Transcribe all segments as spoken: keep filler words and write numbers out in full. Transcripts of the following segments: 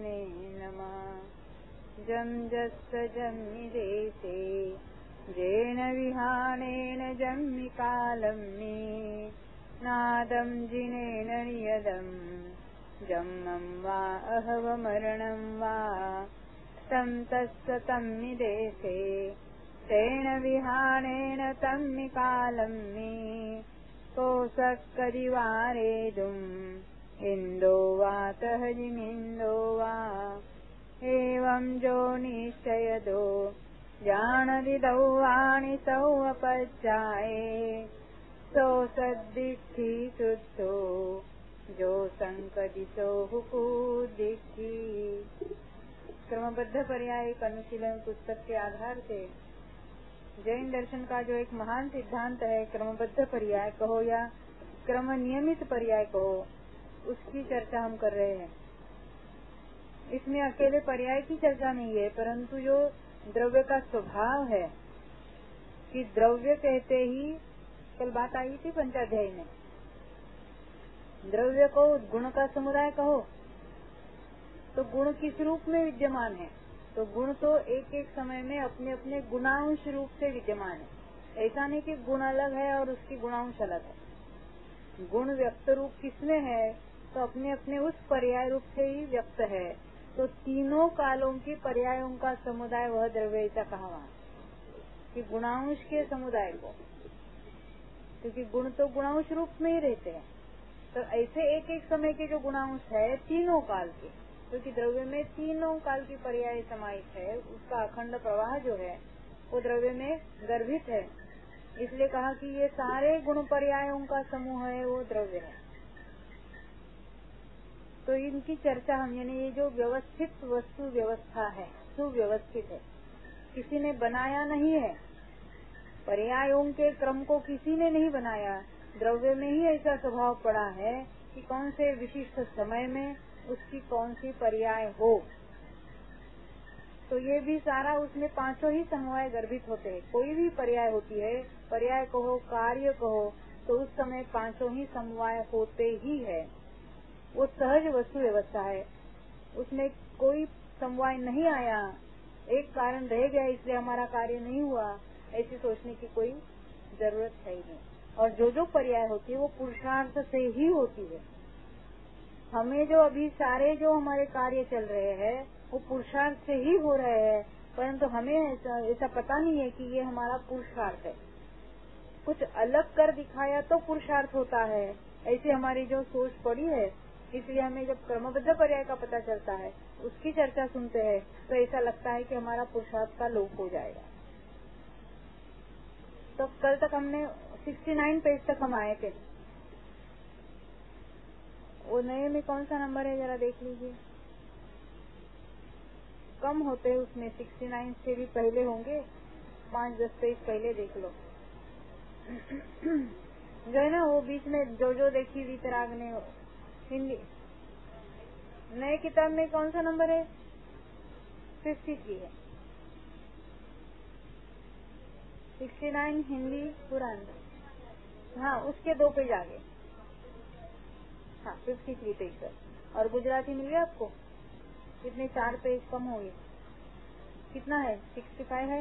तस्मै नमः। जं जस्य जन्मिदेशे येन विहानेन जन्मिकालं मे नादं जिनेन नियदं जन्मं वा अहवमरणं वा तं तस्य तन्निदेशे तेन विहानेन तन्निकालं मे कोसक्कदिवारेदुम् इन्दो वा तहजिमिन्दो वा एवं जो निश्चयदो जानदिदौ वाणि सौ अपज्जाये सो सद्दिद्धि शुद्धो जो संकदितो हुकुदिद्धि। क्रमबद्ध पर्याय एक अनुशीलन पुस्तक के आधार से जैन दर्शन का जो एक महान सिद्धांत है, क्रमबद्ध पर्याय कहो या क्रम नियमित पर्याय कहो, उसकी चर्चा हम कर रहे हैं। इसमें अकेले पर्याय की चर्चा नहीं है, परंतु जो द्रव्य का स्वभाव है कि द्रव्य कहते ही, कल बात आई थी पंचाध्यायी में, द्रव्य को गुण का समुदाय कहो तो गुण किस रूप में विद्यमान है, तो गुण तो एक एक समय में अपने अपने गुणांश रूप से विद्यमान है। ऐसा नहीं कि गुण अलग है और उसकी गुणांश अलग है। गुण व्यक्त रूप किसमें है, तो अपने अपने उस पर्याय रूप से ही व्यक्त है। तो तीनों कालों के पर्यायों का समुदाय वह द्रव्य, ऐसा कहा वहाँ कि गुणांश के समुदाय को, क्योंकि गुण तो गुणांश रूप में ही रहते हैं। तो ऐसे एक एक समय के जो गुणांश है तीनों काल के, क्योंकि द्रव्य में तीनों काल की पर्याय समाहित है, उसका अखंड प्रवाह जो है वो द्रव्य में गर्भित है। इसलिए कहा कि ये सारे गुण पर्यायों का समूह है, वो द्रव्य है। तो इनकी चर्चा हम, यानी ये जो व्यवस्थित वस्तु व्यवस्था है, सुव्यवस्थित है, किसी ने बनाया नहीं है, पर्यायों के क्रम को किसी ने नहीं बनाया, द्रव्य में ही ऐसा स्वभाव पड़ा है कि कौन से विशिष्ट समय में उसकी कौन सी पर्याय हो। तो ये भी सारा उसमें पांचों ही समवाय गर्भित होते हैं। कोई भी पर्याय होती है, पर्याय कहो कार्य कहो, तो उस समय पांचों ही समवाय होते ही है। वो सहज वस्तु व्यवस्था है, उसमें कोई समवाय नहीं आया, एक कारण रह गया इसलिए हमारा कार्य नहीं हुआ, ऐसी सोचने की कोई जरूरत है ही नहीं। और जो जो पर्याय होती है वो पुरुषार्थ से ही होती है। हमें जो अभी सारे जो हमारे कार्य चल रहे हैं वो पुरुषार्थ से ही हो रहे हैं, परंतु हमें ऐसा, ऐसा पता नहीं है कि ये हमारा पुरुषार्थ है। कुछ अलग कर दिखाया तो पुरुषार्थ होता है, ऐसी हमारी जो सोच पड़ी है। इसलिए हमें जब क्रमबद्ध पर्याय का पता चलता है, उसकी चर्चा सुनते हैं, तो ऐसा लगता है कि हमारा पुरुषार्थ का लोप हो जाएगा। तो कल तक हमने उनहत्तर पेज तक हम आए थे। वो नए में कौन सा नंबर है जरा देख लीजिए, कम होते हैं उसमें, उनहत्तर से भी पहले होंगे, पाँच दस पेज पहले देख लो। जो है ना वो बीच में जो जो देखी वीतराग ने हिंदी नए किताब में कौन सा नंबर है, तिरेपन है, उनहत्तर हिंदी पुराण, हाँ उसके दो पेज आगे, हाँ तिरेपन पेज पर। और गुजराती मिल गया आपको, कितने चार पेज कम हो गए, कितना है, पैंसठ है,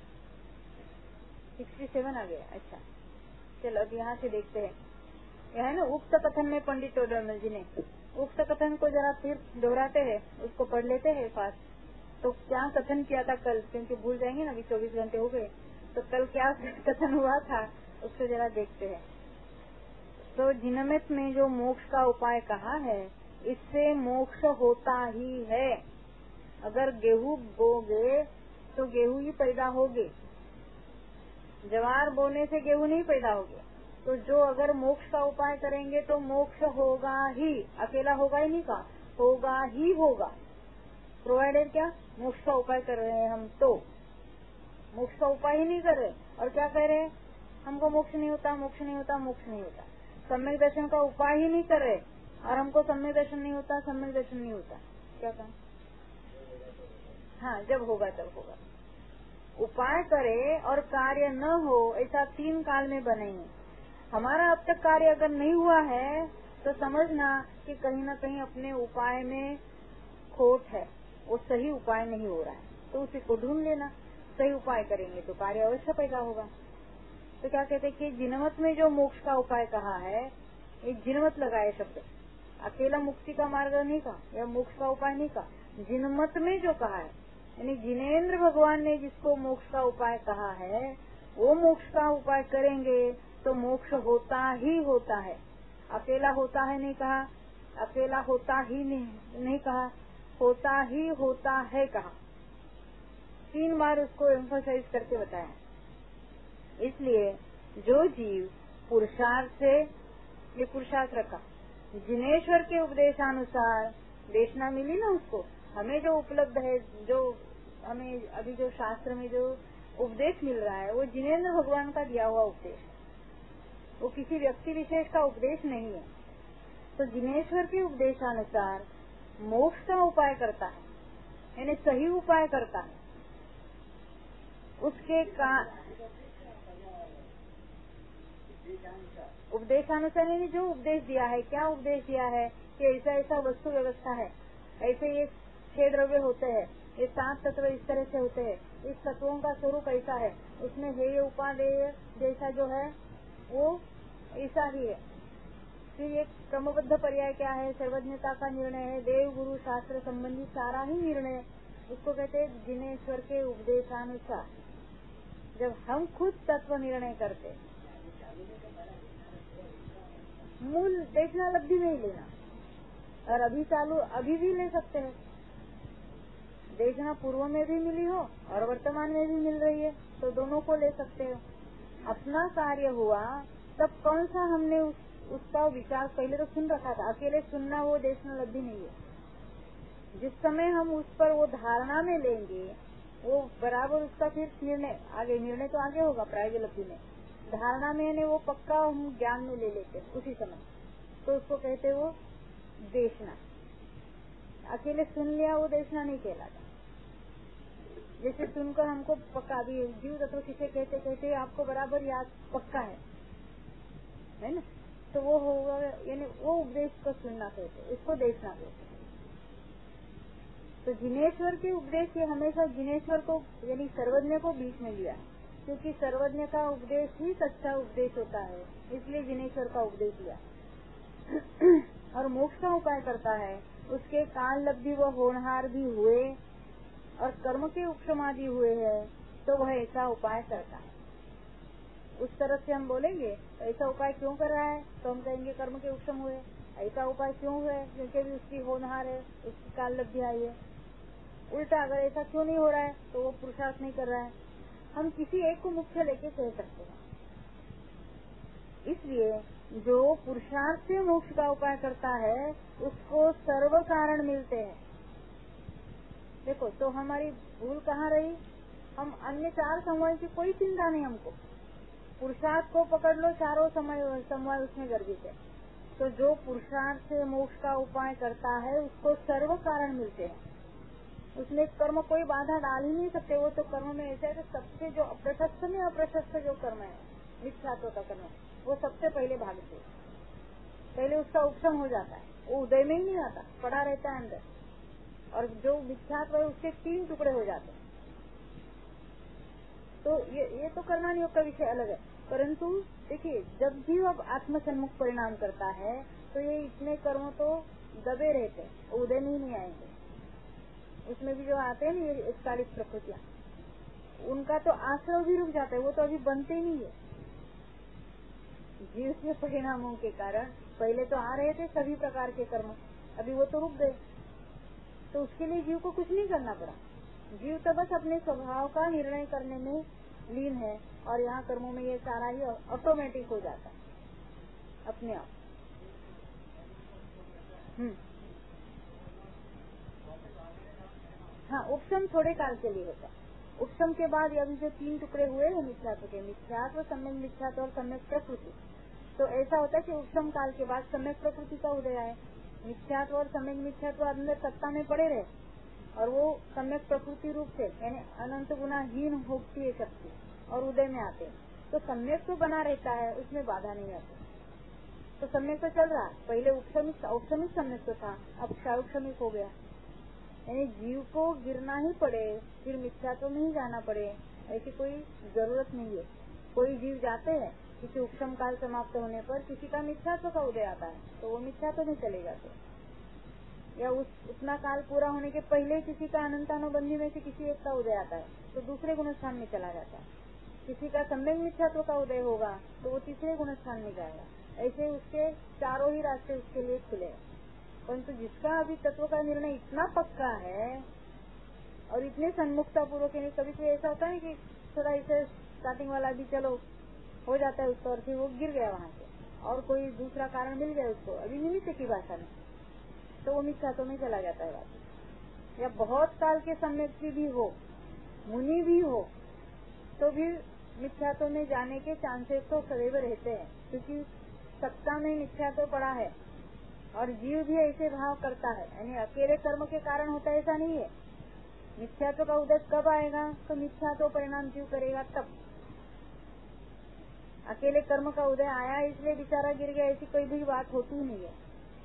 सड़सठ आ गया। अच्छा चलो अब यहाँ से देखते हैं। यह है ना उक्त कथन में पंडित टोडरमल जी ने उक्त कथन को जरा फिर दोहराते हैं, उसको पढ़ लेते हैं फास्ट। तो क्या कथन किया था कल, क्योंकि भूल जाएंगे ना, अभी चौबीस घंटे हो गए, तो कल क्या कथन हुआ था उसको जरा देखते हैं। तो जिनमित में जो मोक्ष का उपाय कहा है, इससे मोक्ष होता ही है। अगर गेहूं बोगे तो गेहूं ही पैदा होगे, ज्वार बोने से गेहूं नहीं पैदा होगे। तो जो अगर मोक्ष का उपाय करेंगे तो मोक्ष होगा ही, अकेला होगा ही नहीं, का होगा ही होगा। प्रोवाइडेड क्या मोक्ष का उपाय कर रहे हैं हम, तो मोक्ष का उपाय ही नहीं कर रहे, और क्या कह रहे हैं, हमको मोक्ष नहीं होता, मोक्ष नहीं होता, मोक्ष नहीं होता। सम्यक दर्शन का उपाय ही नहीं कर रहे और हमको सम्यक दर्शन नहीं होता, सम्यक दर्शन नहीं होता। क्या कहा, हाँ जब होगा तब होगा। उपाय करे और कार्य न हो, ऐसा तीन काल में बनेंगे। हमारा अब तक कार्य अगर नहीं हुआ है तो समझना कि कहीं न कहीं अपने उपाय में खोट है, वो सही उपाय नहीं हो रहा है, तो उसी को ढूंढ लेना। सही उपाय करेंगे तो कार्य अवश्य पैदा होगा। तो क्या कहते हैं कि जिनमत में जो मोक्ष का उपाय कहा है, ये जिनमत लगाए शब्द, अकेला मुक्ति का मार्ग नहीं कहा या मोक्ष का उपाय नहीं कहा, जिनमत में जो कहा है, यानी जिनेन्द्र भगवान ने जिसको मोक्ष का उपाय कहा है, वो मोक्ष का उपाय करेंगे तो मोक्ष होता ही होता है। अकेला होता है नहीं कहा, अकेला होता ही नहीं, नहीं कहा, होता ही होता है कहा। तीन बार उसको एम्फसाइज करके बताया। इसलिए जो जीव पुरुषार्थ से, ये पुरुषार्थ रखा, जिनेश्वर के उपदेशानुसार देशना मिली ना उसको, हमें जो उपलब्ध है, जो हमें अभी जो शास्त्र में जो उपदेश मिल रहा है, वो जिनेन्द्र भगवान का दिया हुआ उपदेश है, वो किसी व्यक्ति विशेष का उपदेश नहीं है। तो जिनेश्वर के उपदेशानुसार मोक्ष का उपाय करता है, यानी सही उपाय करता है। उसके का उपदेशानुसार यानी जो उपदेश दिया है, क्या उपदेश दिया है कि ऐसा ऐसा वस्तु व्यवस्था है, ऐसे ये छह द्रव्य होते हैं, ये सात तत्व इस तरह से होते हैं, इस तत्वों का स्वरूप ऐसा है, उसमें हेय उपादेय जैसा जो है वो ऐसा ही है। फिर एक क्रमबद्ध पर्याय क्या है, सर्वज्ञता का निर्णय है, देव गुरु शास्त्र संबंधी सारा ही निर्णय, उसको कहते हैं जिनेश्वर के उपदेशानुसार। जब हम खुद तत्व निर्णय करते, मूल देखना लब्धि में ही लेना, और अभी चालू अभी भी ले सकते हैं। देखना पूर्व में भी मिली हो और वर्तमान में भी मिल रही है, तो दोनों को ले सकते हो। अपना कार्य हुआ तब कौन सा हमने उस, उसका विचार पहले तो सुन रखा था, अकेले सुनना वो देखना लब्धि नहीं है। जिस समय हम उस पर वो धारणा में लेंगे, वो बराबर उसका फिर निर्णय आगे, निर्णय तो आगे होगा प्रायोगिक लब्धि में, धारणा में ने वो पक्का हम ज्ञान में ले लेते उसी समय, तो उसको कहते वो देखना। अकेले सुन लिया वो देखना नहीं कहलाता। जैसे सुनकर हमको पक्का, भी जीव तत्व किसे कहते कहते आपको बराबर याद पक्का है, है ना, तो वो होगा, यानी वो उपदेश को सुनना कहते, इसको देखना कहते। तो जिनेश्वर के उपदेश ये हमेशा जिनेश्वर को यानी सर्वज्ञ को बीच में लिया, क्योंकि सर्वज्ञ का उपदेश ही सच्चा उपदेश होता है, इसलिए जिनेश्वर का उपदेश लिया। और मोक्ष का उपाय करता है, उसके काल लब्धि वो होनहार भी हुए और कर्म के उपशमादि हुए हैं, तो वह ऐसा उपाय करता है। उस तरफ से हम बोलेंगे ऐसा उपाय क्यों कर रहा है, तो हम कहेंगे कर्म के उपशम हुए। ऐसा उपाय क्यों हुए, क्योंकि भी उसकी होनहार है, उसकी काल लब्धि आई है। उल्टा अगर ऐसा क्यों नहीं हो रहा है, तो वो पुरुषार्थ नहीं कर रहा है। हम किसी एक को मुख्य लेके कह सकते हैं। इसलिए जो पुरुषार्थ से मोक्ष का उपाय करता है, उसको सर्व कारण मिलते हैं। देखो तो हमारी भूल कहाँ रही, हम अन्य चार समय की कोई चिंता नहीं हमको, पुरुषार्थ को पकड़ लो, चारों समय समय उसमें गर्भित है। तो जो पुरुषार्थ से मोक्ष का उपाय करता है, उसको सर्व कारण मिलते हैं। उसमें कर्म कोई बाधा डाल ही नहीं सकते। वो तो कर्म में ऐसा है कि सबसे जो अप्रशस्त में अप्रशस्त जो कर्म है, मिथ्यात्व का कर्म, वो सबसे पहले भागते, पहले उसका उपशम हो जाता है, वो उदय में ही नहीं आता, पड़ा रहता है अंदर। और जो मिथ्यात्व है उसके तीन टुकड़े हो जाते हैं। तो ये ये तो कर्मानियोग का विषय अलग है। परंतु देखिए, जब भी अब आत्म सन्मुख परिणाम करता है, तो ये इतने कर्म तो दबे रहते, उदय में ही नहीं आएंगे। उसमें भी जो आते हैं ना ये स्कालिक प्रकृतियाँ, उनका तो आश्रय भी रुक जाता है, वो तो अभी बनते ही नहीं है। जीव के परिणामों के कारण पहले तो आ रहे थे सभी प्रकार के कर्म, अभी वो तो रुक गए। तो उसके लिए जीव को कुछ नहीं करना पड़ा। जीव तो बस अपने स्वभाव का निर्णय करने में लीन है, और यहाँ कर्मों में ये सारा ही ऑटोमेटिक हो जाता है अपने आप। हम्म हाँ, उपशम थोड़े काल के लिए होता है। उपशम के बाद अभी जो तीन टुकड़े हुए हैं मिथ्यात्व के, मिथ्यात्व, सम्यक मिथ्यात्व और सम्यक प्रकृति, तो ऐसा होता है कि उपशम काल के बाद सम्यक प्रकृति का उदय आए। मिथ्यात्व और सम्यक मिथ्यात्व अंदर सत्ता में पड़े रहे, और वो सम्यक प्रकृति रूप से यानी अनंत गुना हीन होती है शक्ति, और उदय में आते हैं। तो सम्यक तो बना रहता है, उसमें बाधा नहीं आती। तो सम्यक तो चल रहा है, पहले उपशमिक औपशमिक सम्यक तो था, अब क्षारोपशमिक हो गया। यानी जीव को गिरना ही पड़े फिर मिथ्यात्व में ही जाना पड़े ऐसी कोई जरूरत नहीं है। कोई जीव जाते हैं किसी उपशम काल समाप्त होने पर किसी का मिथ्यात्व का उदय आता है तो वो मिथ्यात्व में चले जाते हैं, या उस उतना काल पूरा होने के पहले किसी का अनंतानुबंधी में से किसी एक का उदय आता है तो दूसरे गुणस्थान में चला जाता है। किसी का सम्यक मिथ्यात्व का उदय होगा तो वो तीसरे गुणस्थान में जाएगा। ऐसे उसके चारों ही रास्ते उसके लिए खुले। परंतु जिसका अभी तत्व का निर्णय इतना पक्का है और इतने सन्मुखता पूर्वक, कभी कभी ऐसा होता है कि थोड़ा इसे स्टार्टिंग वाला भी चलो हो जाता है उसको और फिर वो गिर गया वहाँ से और कोई दूसरा कारण मिल गया उसको अभी निमित्त की भाषा में तो वो मिथ्यात्व में चला जाता है बात। या बहुत काल के सम्यक भी हो मुनि भी हो तो भी मिथ्यात्व में जाने के चांसेस तो सदैव रहते हैं, क्योंकि सत्ता में मिथ्यात्व पड़ा है और जीव भी ऐसे भाव करता है। यानी अकेले कर्म के कारण होता है ऐसा नहीं है। मिथ्यात्व का उदय कब आएगा तो मिथ्यात्व परिणाम जीव करेगा तब। अकेले कर्म का उदय आया इसलिए बेचारा गिर गया ऐसी कोई भी बात होती ही नहीं है।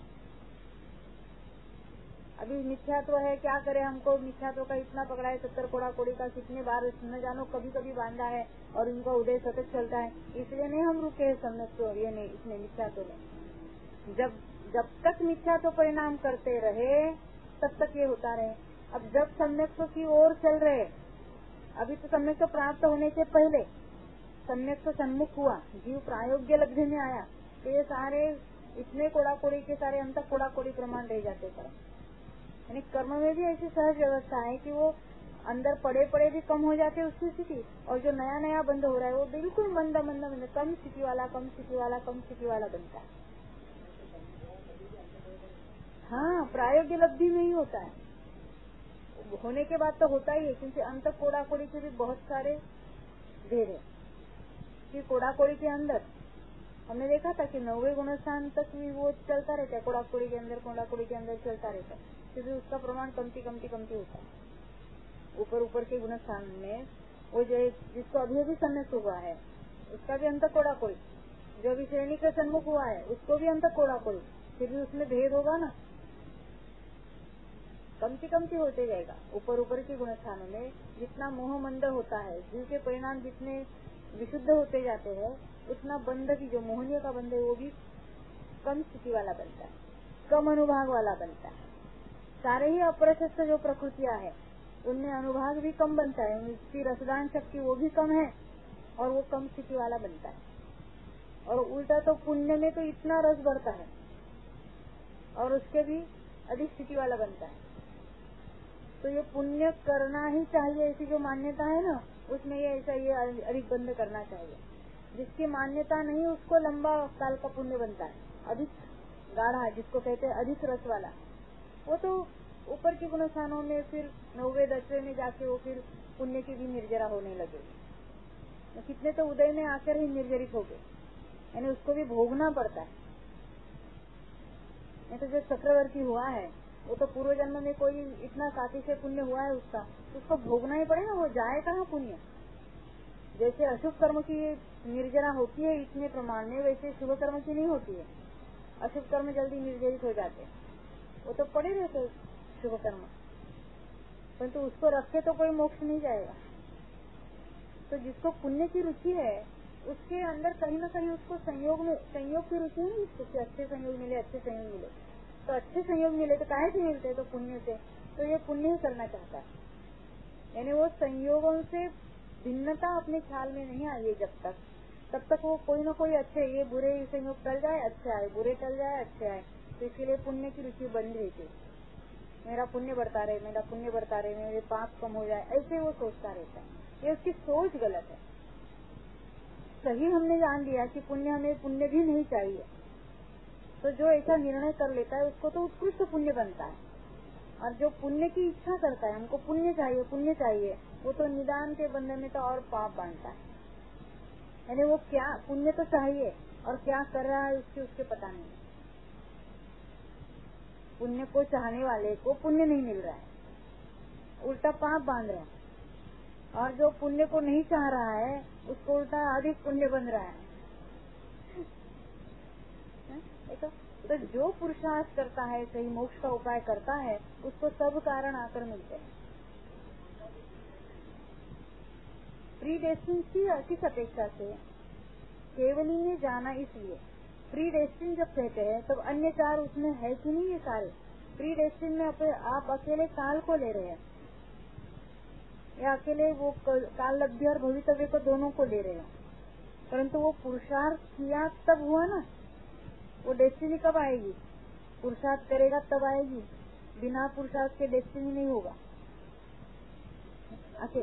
अभी मिथ्यात्व है क्या करे, हमको मिथ्यात्व का इतना पकड़ा है, सत्तर कोड़ा कोड़ी का कितने बार न जानो कभी कभी बांधा है और इनका उदय सतत चलता है, इसलिए नहीं हम रुके हैं सम्यक ये नहीं इसमें मिथ्यात्व में। जब जब तक मिथ्यात्व परिणाम करते रहे तब तक ये होता रहे। अब जब सम्यक की ओर चल रहे, अभी तो सम्यक प्राप्त होने से पहले सम्यक तो सन्मुख हुआ, जीव प्रायोग्य लब्धि में आया तो ये सारे इतने कोड़ा कोड़ी के सारे अंत कोड़ा कोड़ी प्रमाण रह जाते पर। यानी कर्म में भी ऐसी सहज व्यवस्था है कि वो अंदर पड़े पड़े भी कम हो जाते उसकी स्थिति, और जो नया नया बंद हो रहा है वो बिल्कुल मंदा मंदा मंदा कम स्थिति वाला कम स्थिति वाला कम स्थिति वाला बनता है। हाँ, प्रायोग्य लब्धि में ही होता है, होने के बाद तो होता ही है, क्योंकि अंत कोड़ा कोड़ी के भी बहुत सारे भेद है। कि कोड़ा कोड़ी के अंदर हमने देखा था कि नौवे गुणस्थान तक भी वो चलता रहता है, कोड़ा कोड़ी के अंदर कोड़ा कोड़ी के अंदर चलता रहता है, क्योंकि उसका प्रमाण कमती कमती कमती होता है। ऊपर ऊपर के गुणस्थान में वो जो जिसको अभी अभी सम्यक हुआ है उसका भी अंत कोड़ा कोड़ी, जो अभी श्रेणी का सन्मुख हुआ है उसको भी अंत कोड़ा कोड़ी, फिर भी उसमें भेद होगा ना, कमती कमती होते जाएगा। ऊपर ऊपर के गुणस्थानों में जितना मोह मंद होता है, जीव के परिणाम जितने विशुद्ध होते जाते हैं उतना बंध की जो मोहनीय का बंध है वो भी कम स्थिति वाला बनता है, कम अनुभाग वाला बनता है। सारे ही अप्रशस्त जो प्रकृतियां है उनमें अनुभाग भी कम बनता है, उसकी रसदान शक्ति वो भी कम है और वो कम स्थिति वाला बनता है। और उल्टा तो पुण्य में तो इतना रस बढ़ता है और उसके भी अधिक स्थिति वाला बनता है। तो ये पुण्य करना ही चाहिए ऐसी जो मान्यता है ना, उसमें ये ऐसा ये अधिक बंद करना चाहिए। जिसकी मान्यता नहीं उसको लंबा काल का पुण्य बनता है, अधिक गाढ़ा जिसको कहते हैं अधिक रस वाला, वो तो ऊपर के गुणस्थानों में फिर नौवे दसवें में जाके वो फिर पुण्य की भी निर्जरा होने लगे। तो कितने तो उदय में आकर ही निर्जरित हो गए, यानी उसको भी भोगना पड़ता है। नहीं तो जो चक्रवर्ती हुआ है वो तो पूर्व जन्म में कोई इतना काफी से पुण्य हुआ है उसका, उसको भोगना ही पड़ेगा, वो जाए कहाँ पुण्य। जैसे अशुभ कर्म की निर्जरा होती है इतने प्रमाण में, वैसे शुभ कर्म की नहीं होती है। अशुभ कर्म जल्दी निर्जरित हो जाते हैं, वो तो पड़े रहते शुभ कर्म, परंतु उसको रखे तो कोई मोक्ष नहीं जाएगा। तो जिसको पुण्य की रुचि है उसके अंदर कहीं न कहीं उसको संयोग में संयोग की रुचि है, उसको अच्छे संयोग मिले अच्छे संयोग मिले तो अच्छे संयोग मिले तो काहे से मिलते तो पुण्य से, तो ये पुण्य ही करना चाहता है। यानी वो संयोगों से भिन्नता अपने ख्याल में नहीं आई है जब तक, तब तक वो कोई न कोई अच्छे, ये बुरे संयोग टल जाए अच्छे आए, बुरे टल जाए अच्छे आए, तो इसके लिए पुण्य की रुचि बनी रहती। मेरा पुण्य बढ़ता रहे मेरा पुण्य बढ़ता रहे मेरे पाप कम हो जाए, ऐसे वो सोचता रहता है। ये उसकी सोच गलत है। सही हमने जान लिया कि पुण्य हमें पुण्य भी नहीं चाहिए, तो जो ऐसा निर्णय कर लेता है उसको तो उत्कृष्ट पुण्य बनता है। और जो पुण्य की इच्छा करता है हमको पुण्य चाहिए पुण्य चाहिए, वो तो निदान के बंधन में तो और पाप बांधता है। यानी वो क्या पुण्य तो चाहिए और क्या कर रहा है उसकी उसके पता नहीं। पुण्य को चाहने वाले को पुण्य नहीं मिल रहा है, उल्टा पाप बांध रहा है, और जो पुण्य को नहीं चाह रहा है उसको उल्टा अधिक पुण्य बन रहा है। तो तो जो पुरुषार्थ करता है, सही मोक्ष का उपाय करता है, उसको सब कारण आकर मिलते हैं। प्री डेस्टिन किस अपेक्षा से? केवल ही जाना इसलिए। प्री डेस्टिन जब कहते हैं तब अन्य चार उसमें है कि नहीं? ये सारे प्री डेस्टिन में आप अकेले काल को ले रहे हैं या अकेले वो काल लब्धि और भवितव्य को दोनों को ले रहे हैं, परंतु वो पुरुषार्थ किया तब हुआ ना। वो डेस्टिनी कब आएगी? पुरुषार्थ करेगा तब आएगी, बिना पुरुषार्थ के डेस्टिनी नहीं होगा। अकेले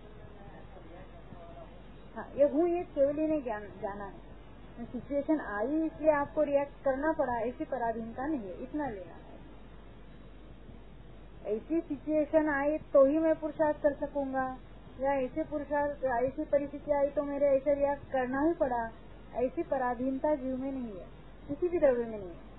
हाँ, ये हूँ ये केवल ही नहीं ज्ञान जाना है। सिचुएशन आई इसलिए आपको रिएक्ट करना पड़ा, ऐसी पराधीनता नहीं है, इतना लेना है। ऐसी सिचुएशन आई तो ही मैं पुरुषार्थ कर सकूंगा, या ऐसे पुरुषार्थ ऐसी परिस्थिति आई तो मेरे ऐसे रिएक्ट करना ही पड़ा, ऐसी पराधीनता जीव में नहीं है, किसी भी द्रव्य में नहीं है।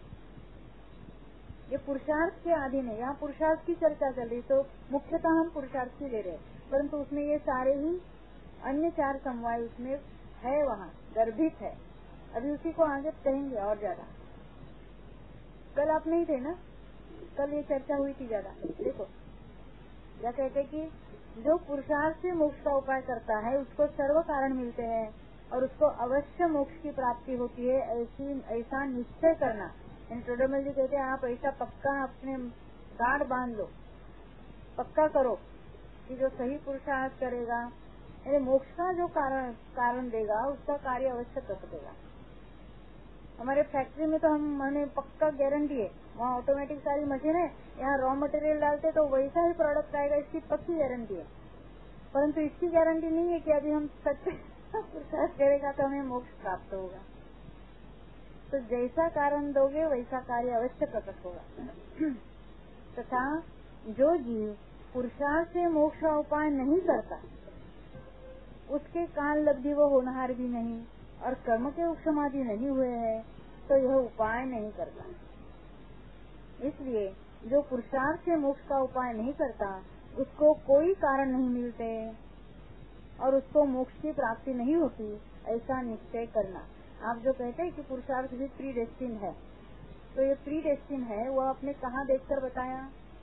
ये पुरुषार्थ के अधीन है। यहाँ पुरुषार्थ की चर्चा चल रही तो मुख्यतः हम पुरुषार्थ की ले रहे, परंतु उसमें ये सारे ही अन्य चार समवाय उसमें है, वहाँ गर्भित है। अभी उसी को आगे कहेंगे और ज्यादा। कल आप नहीं थे ना, कल ये चर्चा हुई थी ज्यादा। देखो क्या कहते कि जो पुरुषार्थ से मोक्ष का उपाय करता है उसको सर्व कारण मिलते हैं और उसको अवश्य मोक्ष की प्राप्ति होती है, ऐसी ऐसा निश्चय करना। टोडरमल जी कहते हैं आप ऐसा पक्का अपने गाढ़ बांध लो, पक्का करो कि जो सही पुरुषार्थ करेगा यानी मोक्ष का जो कारण कारण देगा उसका कार्य अवश्य कर देगा। हमारे फैक्ट्री में तो हम हमें पक्का गारंटी है, वहाँ ऑटोमेटिक सारी मशीन है, यहाँ रॉ मटेरियल डालते तो वैसा ही प्रोडक्ट आएगा, इसकी पक्की गारंटी है। परंतु इसकी गारंटी नहीं है कि अभी हम सच्चे पुरुषार्थ करेगा तो हमें मोक्ष प्राप्त होगा। तो जैसा कारण दोगे वैसा कार्य अवश्य प्रकट होगा। तथा जो जीव पुरुषार्थ से मोक्ष का उपाय नहीं करता उसके काल लब्धि वो होनहार भी नहीं और कर्म के उपशमादि नहीं हुए हैं तो यह उपाय नहीं करता। इसलिए जो पुरुषार्थ से मोक्ष का उपाय नहीं करता उसको कोई कारण नहीं मिलते और उसको मोक्ष की प्राप्ति नहीं होती, ऐसा निश्चय करना। आप जो कहते हैं कि पुरुषार्थ भी प्री डेस्टिन है, तो ये प्री डेस्टिन है वो आपने कहाँ देखकर बताया?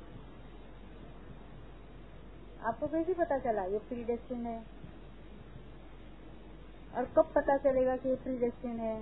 आपको कैसे पता चला ये प्री डेस्टिन है? और कब पता चलेगा कि ये प्री डेस्टिन है?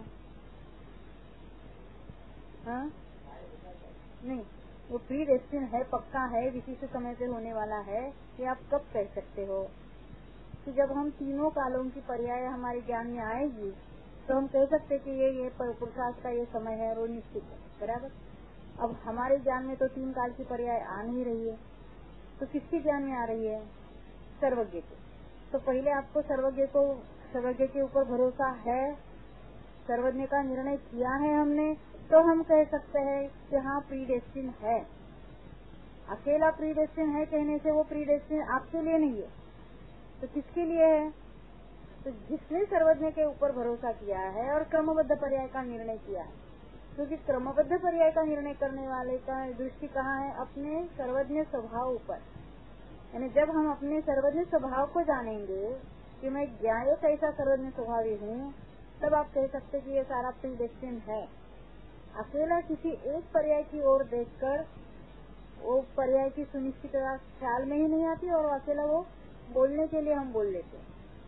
हाँ नहीं, वो प्री डेस्टिन है, पक्का है, विशिष्ट समय पे होने वाला है, ये आप कब कह सकते हो? कि जब हम तीनों कालों की पर्याय हमारे ज्ञान में आएगी तो हम कह सकते कि ये ये पुरुषार्थ का ये समय है और वो निश्चित है, बराबर। अब हमारे ज्ञान में तो तीन काल की पर्याय आ नहीं रही है, तो किसके ज्ञान में आ रही है? सर्वज्ञ के। तो पहले आपको सर्वज्ञ को सर्वज्ञ के ऊपर भरोसा है, सर्वज्ञ का निर्णय किया है हमने, तो हम कह सकते हैं कि हाँ प्री डेस्टिन है। अकेला प्री डेस्टिन है कहने से वो प्री डेस्टिन आपके लिए नहीं है, तो किसके लिए है? तो जिसने सर्वज्ञ के ऊपर भरोसा किया है और क्रमबद्ध पर्याय का निर्णय किया है, क्योंकि क्रमबद्ध पर्याय का निर्णय करने वाले का दृष्टि कहाँ है? अपने सर्वज्ञ स्वभाव ऊपर। यानी जब हम अपने सर्वज्ञ स्वभाव को जानेंगे कि मैं ज्ञाय कैसा सर्वज्ञ स्वभावी हूँ, तब आप कह सकते कि ये सारा प्री डेस्टिन है। अकेला किसी एक पर्याय की ओर देखकर वो पर्याय की सुनिश्चितता ख्याल में ही नहीं आती और अकेला वो बोलने के लिए हम बोल लेते।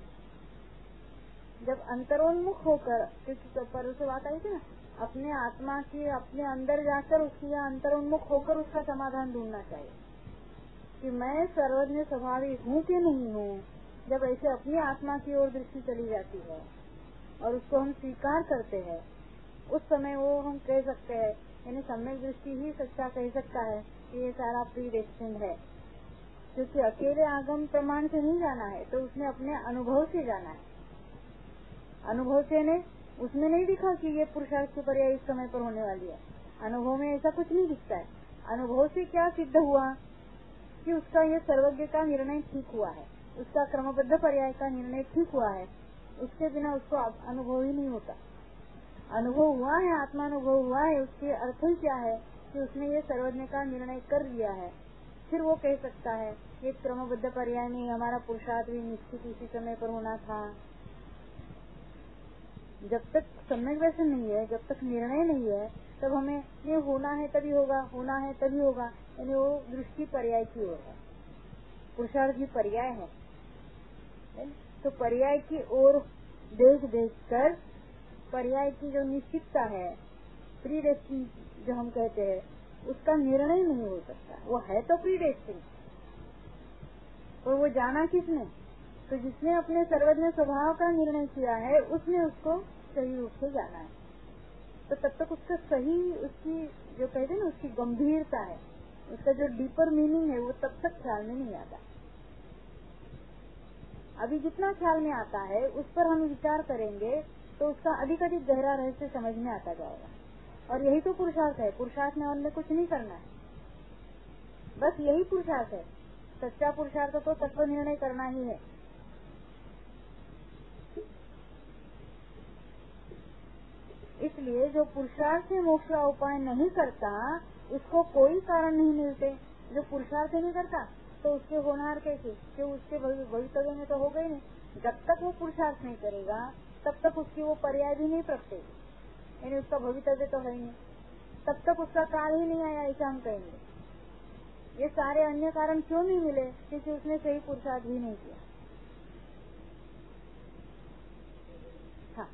जब अंतरोन्मुख होकर, क्योंकि पर से बात आई थी ना, अपने आत्मा की अपने अंदर जाकर उसकी अंतरोन्मुख होकर उसका समाधान ढूंढना चाहिए कि मैं सर्वज्ञ स्वभावी हूँ कि नहीं हूँ। जब ऐसे अपनी आत्मा की ओर दृष्टि चली जाती है और उसको हम स्वीकार करते हैं, उस समय वो हम कह सकते हैं, यानी सम्यक दृष्टि ही सच्चा कह सकता है कि ये सारा प्री डेस्टिन है। क्योंकि अकेले आगम प्रमाण से नहीं जाना है, तो उसने अपने अनुभव से जाना है। अनुभव से ने उसमें नहीं दिखा कि ये पुरुषार्थ की पर्याय इस समय पर होने वाली है। अनुभव में ऐसा कुछ नहीं दिखता है। अनुभव से क्या सिद्ध हुआ कि उसका ये सर्वज्ञ का निर्णय ठीक हुआ है, उसका क्रमबद्ध पर्याय का निर्णय ठीक हुआ है। उसके बिना उसको अनुभव ही नहीं होता। अनुभव हुआ है, आत्मानुभव हुआ है, उसके अर्थ ही क्या है कि उसने ये सर्वज्ञ का निर्णय कर लिया है। फिर वो कह सकता है ये क्रमबद्ध पर्याय नहीं, हमारा पुरुषार्थ भी निश्चित इसी समय पर होना था। जब तक सम्यक दर्शन नहीं है, जब तक निर्णय नहीं है, तब हमें ये होना है तभी होगा, होना है तभी होगा, यानी वो दृष्टि पर्याय की ओर है। पुरुषार्थ भी पर्याय है, तो पर्याय की ओर देख देख कर पर्याय की जो निश्चितता है, प्रीडेस्टिनी जो हम कहते हैं, उसका निर्णय नहीं हो सकता। वो है तो प्रीडेस्टिनी, और वो जाना किसने? तो जिसने अपने सर्वज्ञ स्वभाव का निर्णय किया है उसने उसको सही रूप से जाना है। तो तब तक उसका सही, उसकी जो कहते हैं ना, उसकी गंभीरता है, उसका जो डीपर मीनिंग है, वो तब तक ख्याल में नहीं आता। अभी जितना ख्याल में आता है उस पर हम विचार करेंगे तो उसका अधिक अधिक गहरा रहस्य समझ में आता जाएगा। और यही तो पुरुषार्थ है। पुरुषार्थ में अन्य कुछ नहीं करना है, बस यही पुरुषार्थ है। सच्चा पुरुषार्थ तो तत्व निर्णय करना ही है। इसलिए जो पुरुषार्थ से मोक्ष का उपाय नहीं करता उसको कोई कारण नहीं मिलते। जो पुरुषार्थ नहीं करता तो उसके होनहार कैसे, कि उसके भवितव्य में तो हो गए नहीं। जब तक वो पुरुषार्थ नहीं करेगा तब तक उसकी वो पर्याय भी नहीं प्रकटेगी, यानी उसका भवितव्य तो है ही नहीं, तब तक उसका काल ही नहीं आया, ऐसा हम कहेंगे। ये सारे अन्य कारण क्यों नहीं मिले? क्योंकि उसने सही पुरुषार्थ भी नहीं किया। हाँ,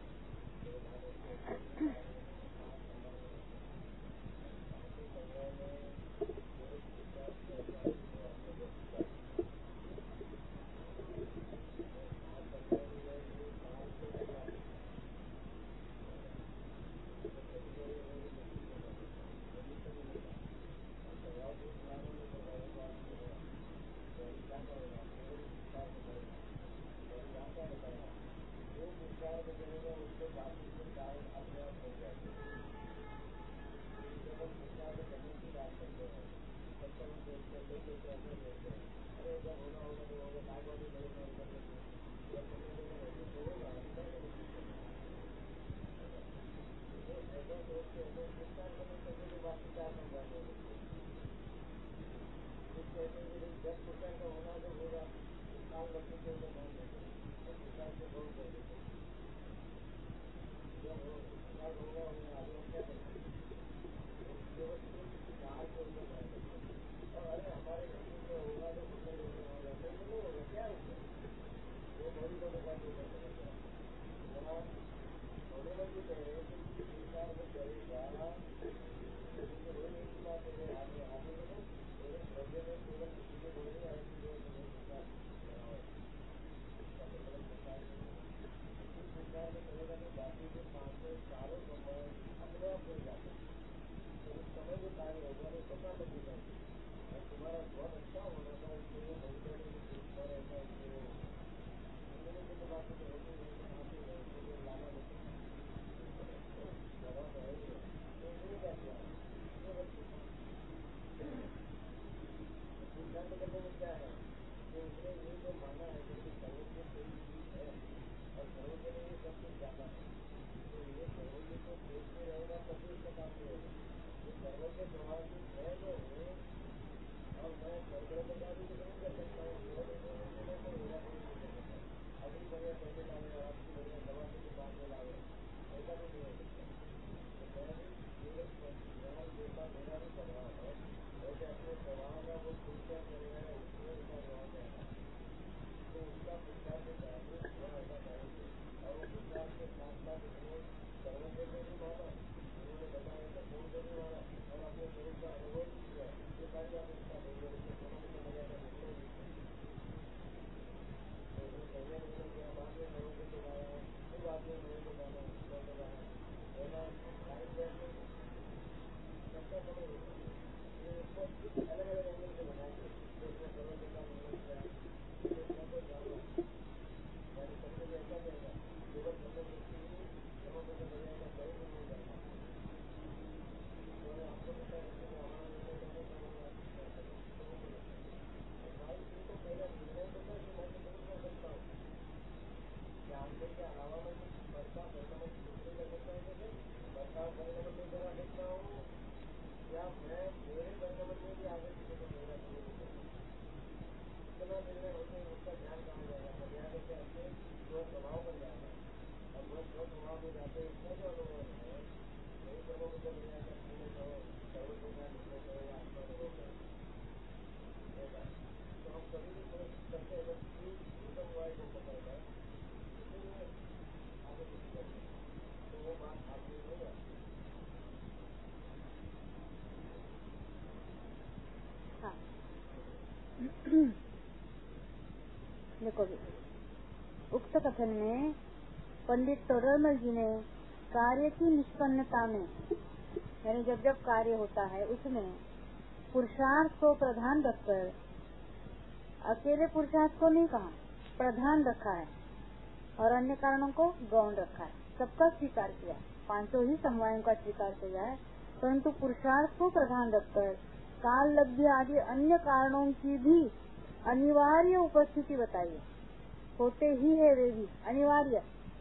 देखो, उक्त कथन में पंडित तोडरमल जी ने कार्य की निष्पन्नता में, यानी जब जब कार्य होता है उसमें पुरुषार्थ को प्रधान रखकर, अकेले पुरुषार्थ को नहीं कहा, प्रधान रखा है और अन्य कारणों को गौण रखा है। सबका स्वीकार किया, पांचों ही समवायों का स्वीकार किया है, परंतु पुरुषार्थ को प्रधान रखकर काल लब्धि आदि अन्य कारणों की भी अनिवार्य उपस्थिति बताइए। होते ही है वे भी अनिवार्य,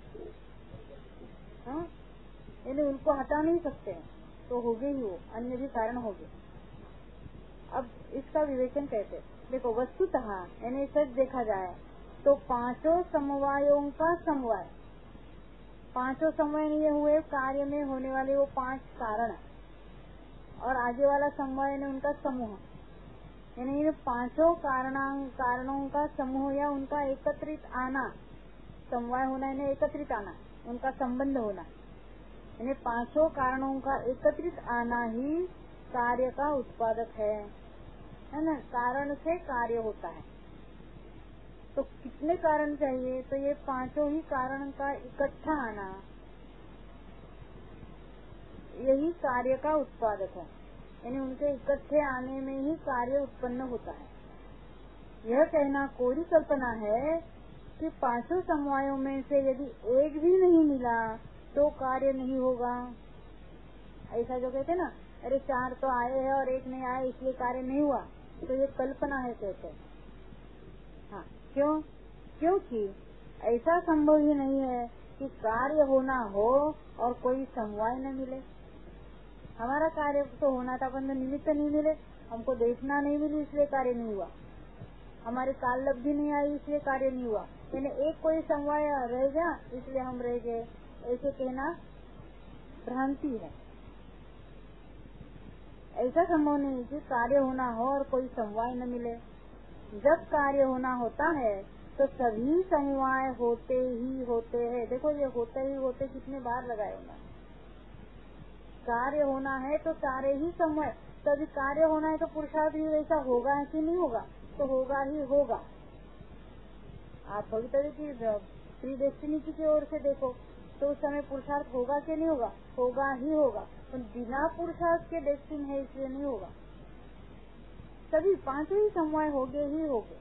हाँ, यानी उनको हटा नहीं सकते हैं, तो हो गए ही वो, अन्य भी कारण हो गए। अब इसका विवेचन कैसे? देखो, वस्तुतः यानी सच देखा जाए तो पांचों समवायों का समवाय, पांचों समवाय ये हुए कार्य में होने वाले वो पांच कारण, और आगे वाला समवाय ने उनका समूह, यानी पांचों कारणों का समूह या उनका एकत्रित आना, समवाय होना यानी एकत्रित आना, उनका संबंध होना, यानी पांचों कारणों का एकत्रित आना ही कार्य का उत्पादक है, है ना। कारण से कार्य होता है, तो कितने कारण चाहिए? तो ये पांचों ही कारण का इकट्ठा आना, यही कार्य का उत्पादक है, यानी उनके इकट्ठे आने में ही कार्य उत्पन्न होता है। यह कहना कोरी कल्पना है कि पांचों समवायों में से यदि एक भी नहीं मिला तो कार्य नहीं होगा। ऐसा जो कहते ना, अरे चार तो आए हैं और एक नहीं आया इसलिए कार्य नहीं हुआ, तो ये कल्पना है कहते। हाँ, क्यों? क्योंकि ऐसा संभव ही नहीं है कि कार्य होना हो और कोई समवाय न मिले। हमारा कार्य तो होना था, परंतु निमित्त नहीं मिले, हमको देखना नहीं मिली इसलिए कार्य नहीं हुआ, हमारी काल लब्धि नहीं आई इसलिए कार्य नहीं हुआ, यानी एक कोई समवाय रह गया इसलिए हम रह गए, ऐसे कहना भ्रांति है। ऐसा संभव नहीं कि कार्य होना हो और कोई समवाय न मिले। जब कार्य होना होता है तो सभी समवाय होते ही होते हैं। देखो, ये होते ही होते कितने बार लगाए होना, कार्य होना है तो सारे ही समवाय, तभी कार्य होना है तो पुरुषार्थ भी वैसा होगा कि नहीं होगा? तो होगा ही होगा। आप भविष्य की प्री डेस्टिनी की ओर से देखो तो उस समय पुरुषार्थ होगा कि नहीं होगा? होगा ही होगा, तो बिना पुरुषार्थ के डेस्टिन है इसलिए नहीं होगा। सभी पांचों ही समवाय होगे ही होगे।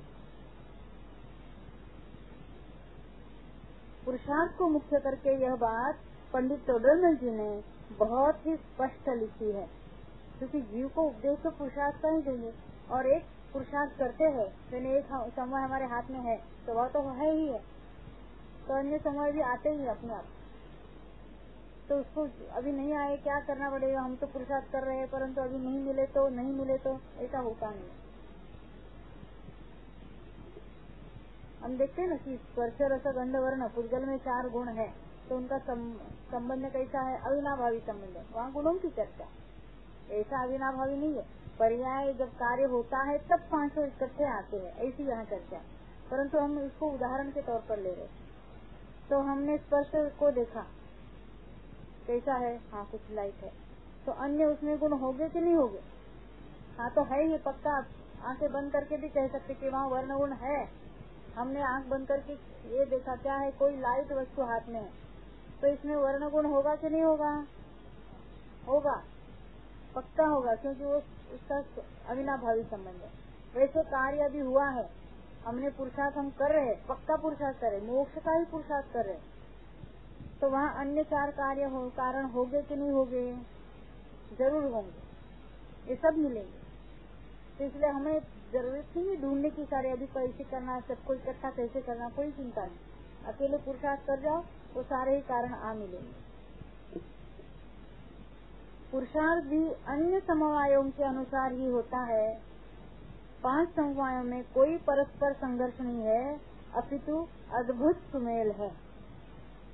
पुरुषार्थ को मुख्य करके यह बात पंडित तोडरमल जी ने बहुत ही स्पष्ट लिखी है, क्योंकि जीव को उपदेश तो पुरुषार्थ का ही देंगे, और एक पुरुषार्थ करते हैं, यानी एक समय हमारे हाथ में है तो वह तो है ही है, तो अन्य समय भी आते ही अपने आप। तो उसको अभी नहीं आए क्या करना पड़ेगा? हम तो पुरुषार्थ कर रहे हैं परंतु अभी नहीं मिले तो नहीं मिले तो ऐसा होता नहीं। हम देखते हैं ना कि स्पर्श रस गंध वर्ण पुद्गल में चार गुण है, तो उनका संबंध कैसा है? अविनाभावी संबंध है। वहाँ गुणों की चर्चा, ऐसा अविनाभावी नहीं है। पर्याय जब कार्य होता है तब पांचों इकट्ठे आते हैं, ऐसी यहाँ चर्चा। परंतु हम इसको उदाहरण के तौर पर ले रहे, तो हमने स्पर्श को देखा कैसा है, हाँ कुछ लाइट है, तो अन्य उसमें गुण होंगे कि नहीं होंगे? हाँ तो है ये पक्का। आंखें बंद करके भी कह सकते कि वहाँ वर्ण गुण है। हमने आंख बंद करके ये देखा क्या है, कोई लाइट वस्तु हाथ में है, तो इसमें वर्ण गुण होगा कि नहीं होगा? होगा, पक्का होगा, क्योंकि वो उसका अविनाभावी संबंध है। वैसे कार्य अभी हुआ है, हमने पुरुषार्थ हम कर रहे, पक्का पुरुषार्थ कर रहे, मोक्ष का ही पुरुषार्थ कर रहे, तो वहाँ अन्य चार कार्य हो, कारण होंगे कि नहीं होंगे? जरूर होंगे, ये सब मिलेंगे। तो इसलिए हमें जरूरत ही नहीं ढूंढने की सारे अभी कैसे करना, सबको इकट्ठा कैसे करना, कोई चिंता नहीं। अकेले पुरुषार्थ कर जाओ तो सारे ही कारण आ मिलेंगे। पुरुषार्थ भी अन्य समवायों के अनुसार ही होता है। पांच समवायों में कोई परस्पर संघर्ष नहीं है, अपितु अद्भुत सुमेल है।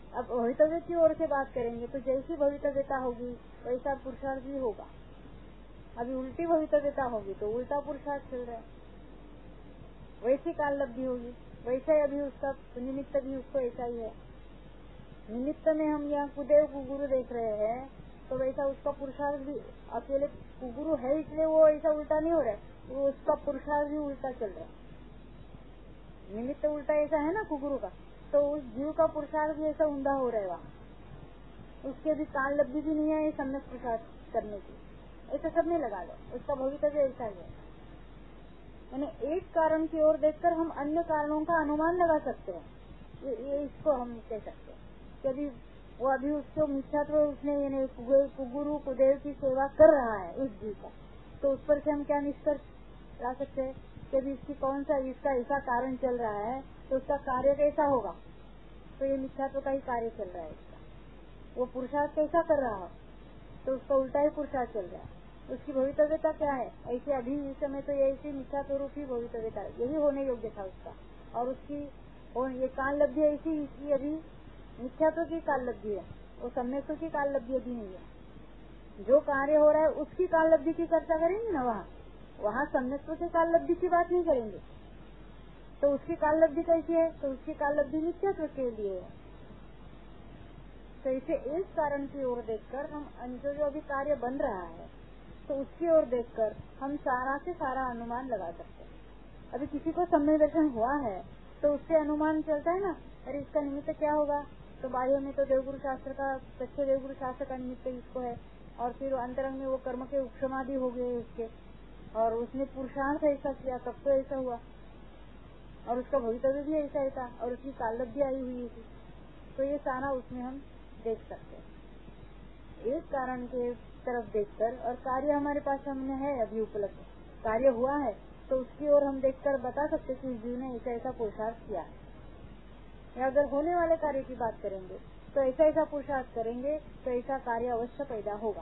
अब भवितव्य की ओर से बात करेंगे तो जैसी भवितव्यता होगी वैसा पुरुषार्थ भी होगा। अभी उल्टी भवितव्यता होगी तो उल्टा पुरुषार्थ चल रहा है, वैसी काल लब्धि होगी, वैसा ही अभी उसका निमित्त भी उसको ऐसा ही है। निमित्त में हम यहाँ कुदेव कुगुरु देख रहे हैं तो वैसा उसका पुरुषार्थ भी अकेले कुगुरु है इसलिए वो ऐसा उल्टा नहीं हो रहा है, वो उसका पुरुषार्थ भी उल्टा चल रहा है। निमित्त उल्टा ऐसा है ना कुगुरु का, तो उस जीव का पुरुषार्थ भी ऐसा ऊंधा हो रहा है वहाँ। उसके भी काल लब्धि भी नहीं है सम्यक पुरुषार्थ करने की, ऐसा सब नहीं लगा लो, उसका भवितव्य ऐसा ही है। यानी एक कारण की ओर देखकर हम अन्य कारणों का अनुमान लगा सकते हैं, ये, ये इसको हम कह सकते हैं कि अभी वो अभी उसको मिथ्यात्व उसने यानी कुगुरु कुदेव की सेवा कर रहा है उस जीव का, तो उस पर से हम क्या निष्कर्ष ला सकते हैं कि अभी इसकी कौन सा इसका ऐसा कारण चल रहा है तो उसका कार्य कैसा होगा, तो ये मिथ्यात्व का ही कार्य चल रहा है इसका। वो पुरुषार्थ कैसा कर रहा है तो उसका उल्टा ही पुरुषार्थ चल रहा है। उसकी भवितव्यता क्या है, ऐसे अभी इस समय तो ये ऐसी मिथ्यात्व रूप ही भवितव्यता यही होने योग्य था उसका, और उसकी और ये काल लब्धि ऐसी इसकी अभी मिथ्यात्व की काल लब्धि है, वो सम्यक की काल लब्धि अभी नहीं है। जो कार्य हो रहा है उसकी काल लब्धि की चर्चा करेंगे ना, वहाँ वहाँ सम्यक की काल लब्धि की बात नहीं करेंगे। तो उसकी काल लब्धि कैसी है, तो उसकी काल लब्धि मिथ्यात्व के लिए है। तो इसे एक कारण की ओर देखकर हम जो जो अभी कार्य बन रहा है तो उसकी ओर देखकर हम सारा से सारा अनुमान लगा सकते हैं। अभी किसी को सम्यक दर्शन हुआ है तो उससे अनुमान चलता है ना, अरे इसका निमित्त क्या होगा, तो बाह्य में तो देवगुरु शास्त्र का सच्चे देवगुरु शास्त्र का निमित्त इसको है, और फिर अंतरंग में वो कर्म के उपशमादि हो गए उसके, और उसने पुरुषार्थ ऐसा किया तब तो ऐसा हुआ, और उसका भवितव्य भी ऐसा ही था, और उसकी काललब्धि आई हुई थी। तो ये सारा उसमें हम देख सकते हैं एक कारण के तरफ देखकर, और कार्य हमारे पास हमने है अभी उपलब्ध, कार्य हुआ है तो उसकी ओर हम देखकर बता सकते कि जीव ने ऐसा ऐसा पुरुषार्थ किया है। या अगर होने वाले कार्य की बात करेंगे तो ऐसा ऐसा पुरुषार्थ करेंगे तो ऐसा कार्य अवश्य पैदा होगा।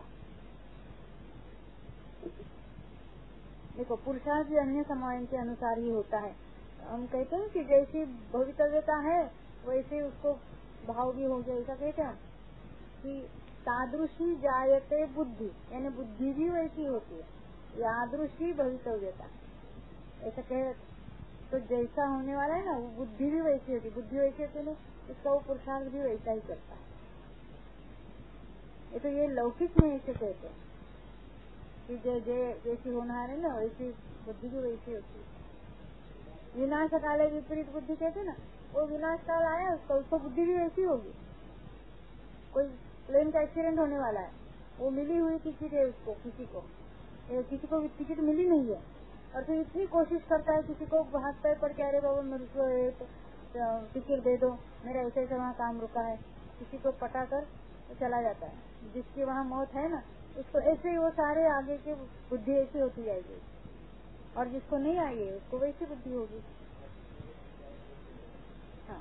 देखो पुरुषार्थ भी अन्य समय के अनुसार ही होता है। हम कहते हैं कि जैसी भवितव्यता है वैसे उसको भाव भी हो गया, ऐसा कहते हैं कि तादृशी जायते बुद्धि, यानी बुद्धि भी वैसी होती है, यादृशी भवितव्यता ऐसा कहे। तो जैसा होने वाला है ना वो बुद्धि भी वैसी होती, बुद्धि वैसी होती है इसका वो पुरुषार्थ भी वैसा ही करता है। ये तो ये लौकिक में ऐसे कहते हैं कि जय जय जैसी होनहार है ना वैसी बुद्धि भी वैसी होती है। विनाश काल विपरीत बुद्धि कहते ना, वो विनाश काल आया उसका उसको बुद्धि भी वैसी होगी। कोई प्लेन का एक्सीडेंट होने वाला है, वो मिली हुई टिकट है उसको, किसी को किसी को टिकट मिली नहीं है, और फिर इतनी कोशिश करता है किसी को हाथ पैर पर कह रहे बाबा मेरे को टिकट दे दो, मेरा ऐसे ऐसा वहाँ काम रुका है, किसी को पटा कर तो चला जाता है। जिसकी वहाँ मौत है ना उसको ऐसे ही वो सारे आगे की बुद्धि ऐसी होती जाएगी, और जिसको नहीं आई है उसको वैसी बुद्धि होगी। हाँ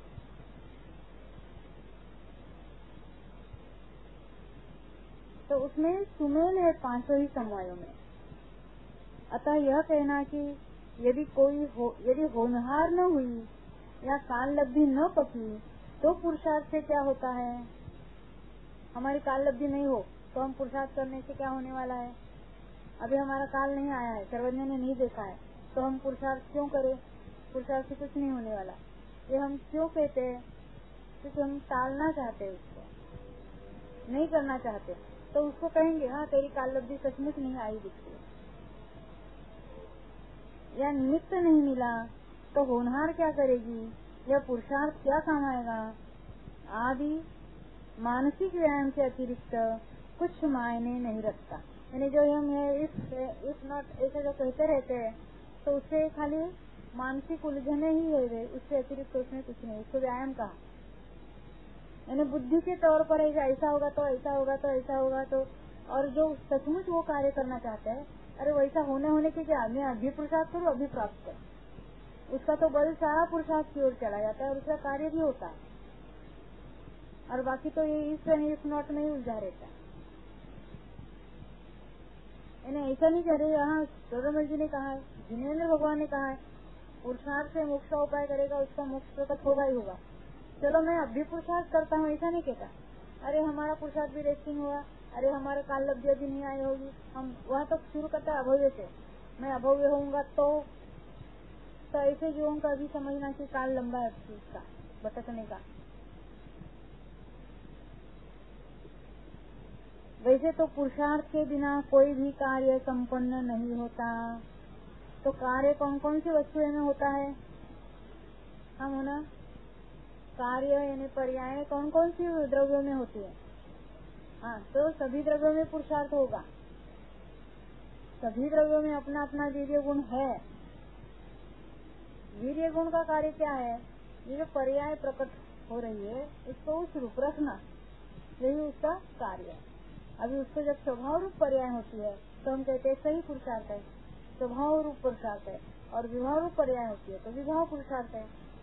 तो उसमें सुमेल है पांचों ही समवायों में। अतः यह कहना कि यदि कोई हो, यदि होनहार न हुई या काल लब्धि न पकी तो पुरुषार्थ से क्या होता है। हमारी काल लब्धि नहीं हो तो हम पुरुषार्थ करने से क्या होने वाला है। अभी हमारा काल नहीं आया है, सर्वज्ञ ने नहीं देखा है, तो हम पुरुषार्थ क्यों करें, पुरुषार्थ से कुछ नहीं होने वाला। ये हम क्यों कहते हैं, क्योंकि हम टालना चाहते हैं, उसको नहीं करना चाहते, तो उसको कहेंगे हाँ तेरी काल लब्धि सचमुच नहीं आई दिखती, या निमित्त नहीं मिला तो होनहार क्या करेगी, या पुरुषार्थ क्या काम आएगा आदि मानसिक व्यायाम से अतिरिक्त कुछ मायने नहीं रखता। यानी जो हम इफ इफ नॉट ऐसे जो कहते रहते हैं तो उससे खाली मानसिक उलझने ही है, उससे अतिरिक्त तो उसमें कुछ नहीं। उसको व्यायाम कहा, यानी बुद्धि के तौर पर ऐसा होगा तो ऐसा होगा तो ऐसा होगा तो, और जो सचमुच वो कार्य करना चाहते हैं अरे वैसा होने होने के क्या, मैं अभी पुरुषार्थ करूँ अभी प्राप्त कर, उसका तो बल सारा पुरुषार्थ की ओर चला जाता है और उसका कार्य भी होता है, और बाकी तो ये इस इस नॉट में ही उलझा रहता है। यानी ऐसा नहीं करे, यहाँ गौरमल जी ने कहा है, जिनेन्द्र भगवान ने कहा है पुरुषार्थ से मोक्ष का उपाय करेगा उसका मोक्ष प्रकट होगा ही होगा, चलो मैं अब भी पुरुषार्थ करता हूँ ऐसा नहीं कहता, अरे हमारा पुरुषार्थ भी रेस्टिंग हुआ, अरे हमारे काल लब्धि अभी नहीं आई होगी, हम वहाँ तक शुरू करता है अभव्य से, मैं अभव्य होऊंगा तो तो ऐसे जीवों का भी समझना कि काल लंबा है उसका भटकने का। वैसे तो पुरुषार्थ के बिना कोई भी कार्य संपन्न नहीं होता। तो कार्य कौन कौन सी वस्तुएं में होता है? हम होना कार्य यानी पर्याय कौन कौन सी द्रव्यों में होती है? हाँ, तो सभी द्रव्यों में पुरुषार्थ होगा। सभी द्रव्यों में अपना अपना वीर्य गुण है। वीर्य गुण का कार्य क्या है? ये जो पर्याय प्रकट हो रही है उसको उस रूप रखना, यही उसका कार्य है। अभी उसको जब स्वभाव रूप पर्याय होती है तो हम कहते हैं सही पुरुषार्थ है, स्वभाव रूप पुरुषार्थ है, और विभाव रूप पर्याय होती है तो विभाव पुरुषार्थ है।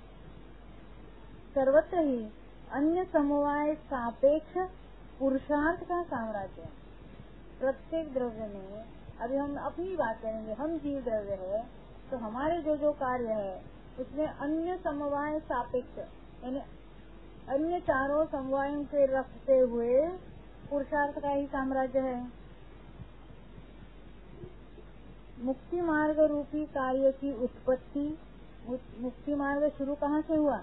सर्वत्र ही अन्य समवाय सापेक्ष पुरुषार्थ का साम्राज्य है। प्रत्येक द्रव्य में, अभी हम अपनी बात करेंगे, हम जीव द्रव्य है तो हमारे जो जो कार्य है उसमें अन्य समवाय सापेक्ष यानी अन्य चारों समवायों के रखते हुए पुरुषार्थ का ही साम्राज्य है। मुक्ति मार्ग रूपी कार्य की उत्पत्ति, मुक्ति मार्ग शुरू कहाँ से हुआ?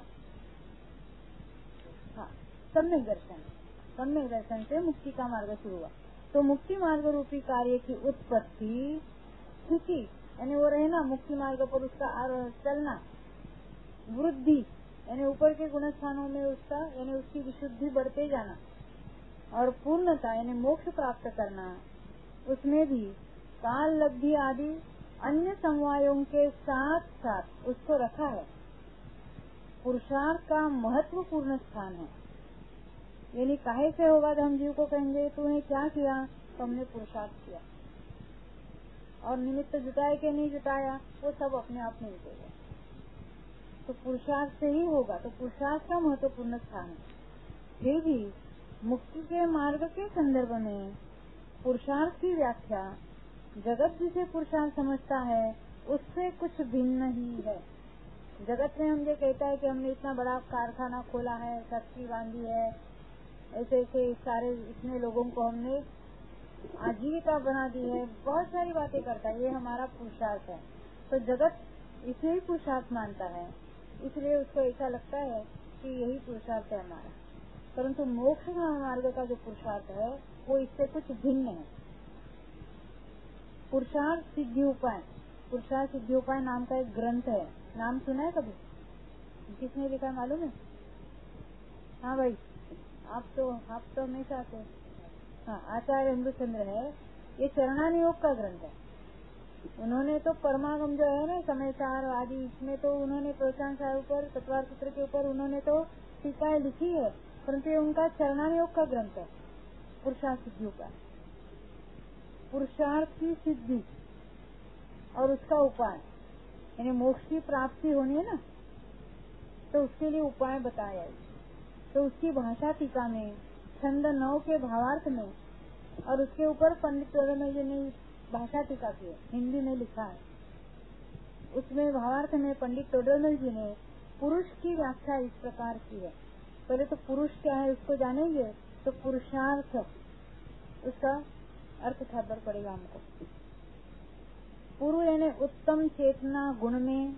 हाँ, सम्यक दर्शन, सम्यक दर्शन से मुक्ति का मार्ग शुरू हुआ। तो मुक्ति मार्ग रूपी कार्य की उत्पत्ति, स्थिति यानी वो रहना मुक्ति मार्ग पर, उसका चलना, वृद्धि यानी ऊपर के गुण स्थानों में उसका यानी उसकी विशुद्धि बढ़ते जाना, और पूर्णता यानी मोक्ष प्राप्त करना, उसमें भी काल लब्धि आदि अन्य समवायों के साथ साथ उसको रखा है। पुरुषार्थ का महत्वपूर्ण स्थान है। यानी काहे से होगा तो हम जीव को कहेंगे तूने क्या किया? तो हमने पुरुषार्थ किया, और निमित्त जुटाया कि नहीं जुटाया वो सब अपने आप में जुटेगा। तो पुरुषार्थ से ही होगा, तो पुरुषार्थ का महत्वपूर्ण स्थान है। फिर भी मुक्ति के मार्ग के संदर्भ में पुरुषार्थ की व्याख्या जगत जिसे पुरुषार्थ समझता है उससे कुछ भिन्न ही है। जगत में हम ये कहता है कि हमने इतना बड़ा कारखाना खोला है, फैक्ट्री बांधी है, ऐसे ऐसे सारे इतने लोगों को हमने आजीविका बना दी है, बहुत सारी बातें करता है, ये हमारा पुरुषार्थ है। तो जगत इसे ही पुरुषार्थ मानता है, इसलिए उसको ऐसा लगता है कि यही पुरुषार्थ है हमारा। परंतु मोक्ष मार्ग का जो पुरुषार्थ है वो इससे कुछ भिन्न है। पुरुषार्थ सिद्धि उपाय, पुरुषार्थ सिद्धि उपाय नाम का एक ग्रंथ है, नाम सुना है कभी? किसने लिखा मालूम है? हाँ भाई, आप तो आप तो हमेशा से हाँ, आचार्य अमृतचंद्र है। ये चरणानुयोग का ग्रंथ है। उन्होंने तो परमागम जो है ना समयसार आदि, इसमें तो उन्होंने प्रवचन साहिब पर तत्वार सूत्र के ऊपर उन्होंने तो टीकाएं लिखी है, परंतु ये उनका चरणानुयोग का ग्रंथ है। पुरुषार्थ सिद्धि उपाय, पुरुषार्थ की सिद्धि और उसका उपाय यानी मोक्ष की प्राप्ति होनी है ना, तो उसके लिए उपाय बताया है। तो उसकी भाषा टीका में छंद नौ के भावार्थ में, और उसके ऊपर पंडित टोडरमल जी ने भाषा टीका की है, हिंदी में लिखा है। उसमें भावार्थ में पंडित टोडरमल जी ने पुरुष की व्याख्या इस प्रकार की है। पहले तो पुरुष क्या है उसको जानेंगे, तो पुरुषार्थ उसका अर्थ खबर पड़ेगा हमको। पुरु यानी उत्तम चेतना गुण में,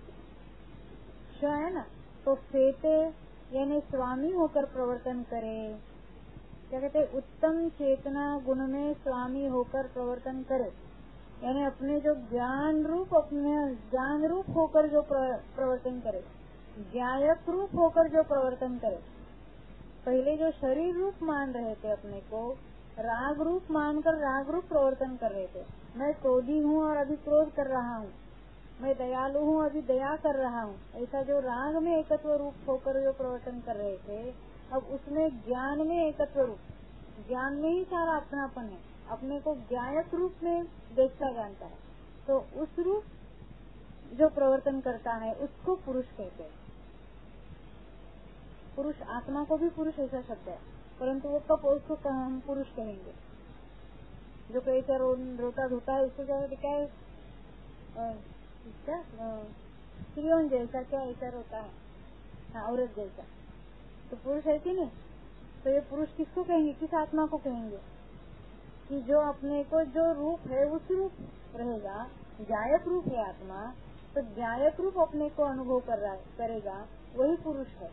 श है ना, तो फेते यानी स्वामी होकर प्रवर्तन करे। क्या कहते हैं? उत्तम चेतना गुण में स्वामी होकर प्रवर्तन करे, यानी अपने जो ज्ञान रूप अपने ज्ञान रूप होकर जो प्रवर्तन करे, ज्ञायक रूप होकर जो प्रवर्तन करे। पहले जो शरीर रूप मान रहे थे अपने को, राग रूप मानकर राग रूप प्रवर्तन कर रहे थे। मैं क्रोधी हूँ और अभी क्रोध कर रहा हूँ, मैं दयालु हूँ अभी दया कर रहा हूँ, ऐसा जो राग में एकत्व रूप होकर जो प्रवर्तन कर रहे थे, अब उसमें ज्ञान में एकत्व रूप, ज्ञान में ही सारा अपनापन है, अपने को ज्ञायक रूप में देखता जानता है। तो उस रूप जो प्रवर्तन करता है उसको पुरुष कहते हैं। पुरुष, आत्मा को भी पुरुष ऐसा शब्द है, परंतु वो कब उसको हम पुरुष कहेंगे? जो कैसा रो, रोता धोता है उसको क्या है? क्या स्त्रियों जैसा क्या ऐसा रोता है? हाँ, औरत जैसा। तो पुरुष है कि नहीं? तो ये पुरुष किसको कहेंगे, किस आत्मा को कहेंगे? कि जो अपने को जो रूप है उस रूप रहेगा। ज्ञायक रूप है आत्मा, तो ज्ञायक रूप अपने को अनुभव कर रहा है, करेगा, वही पुरुष है।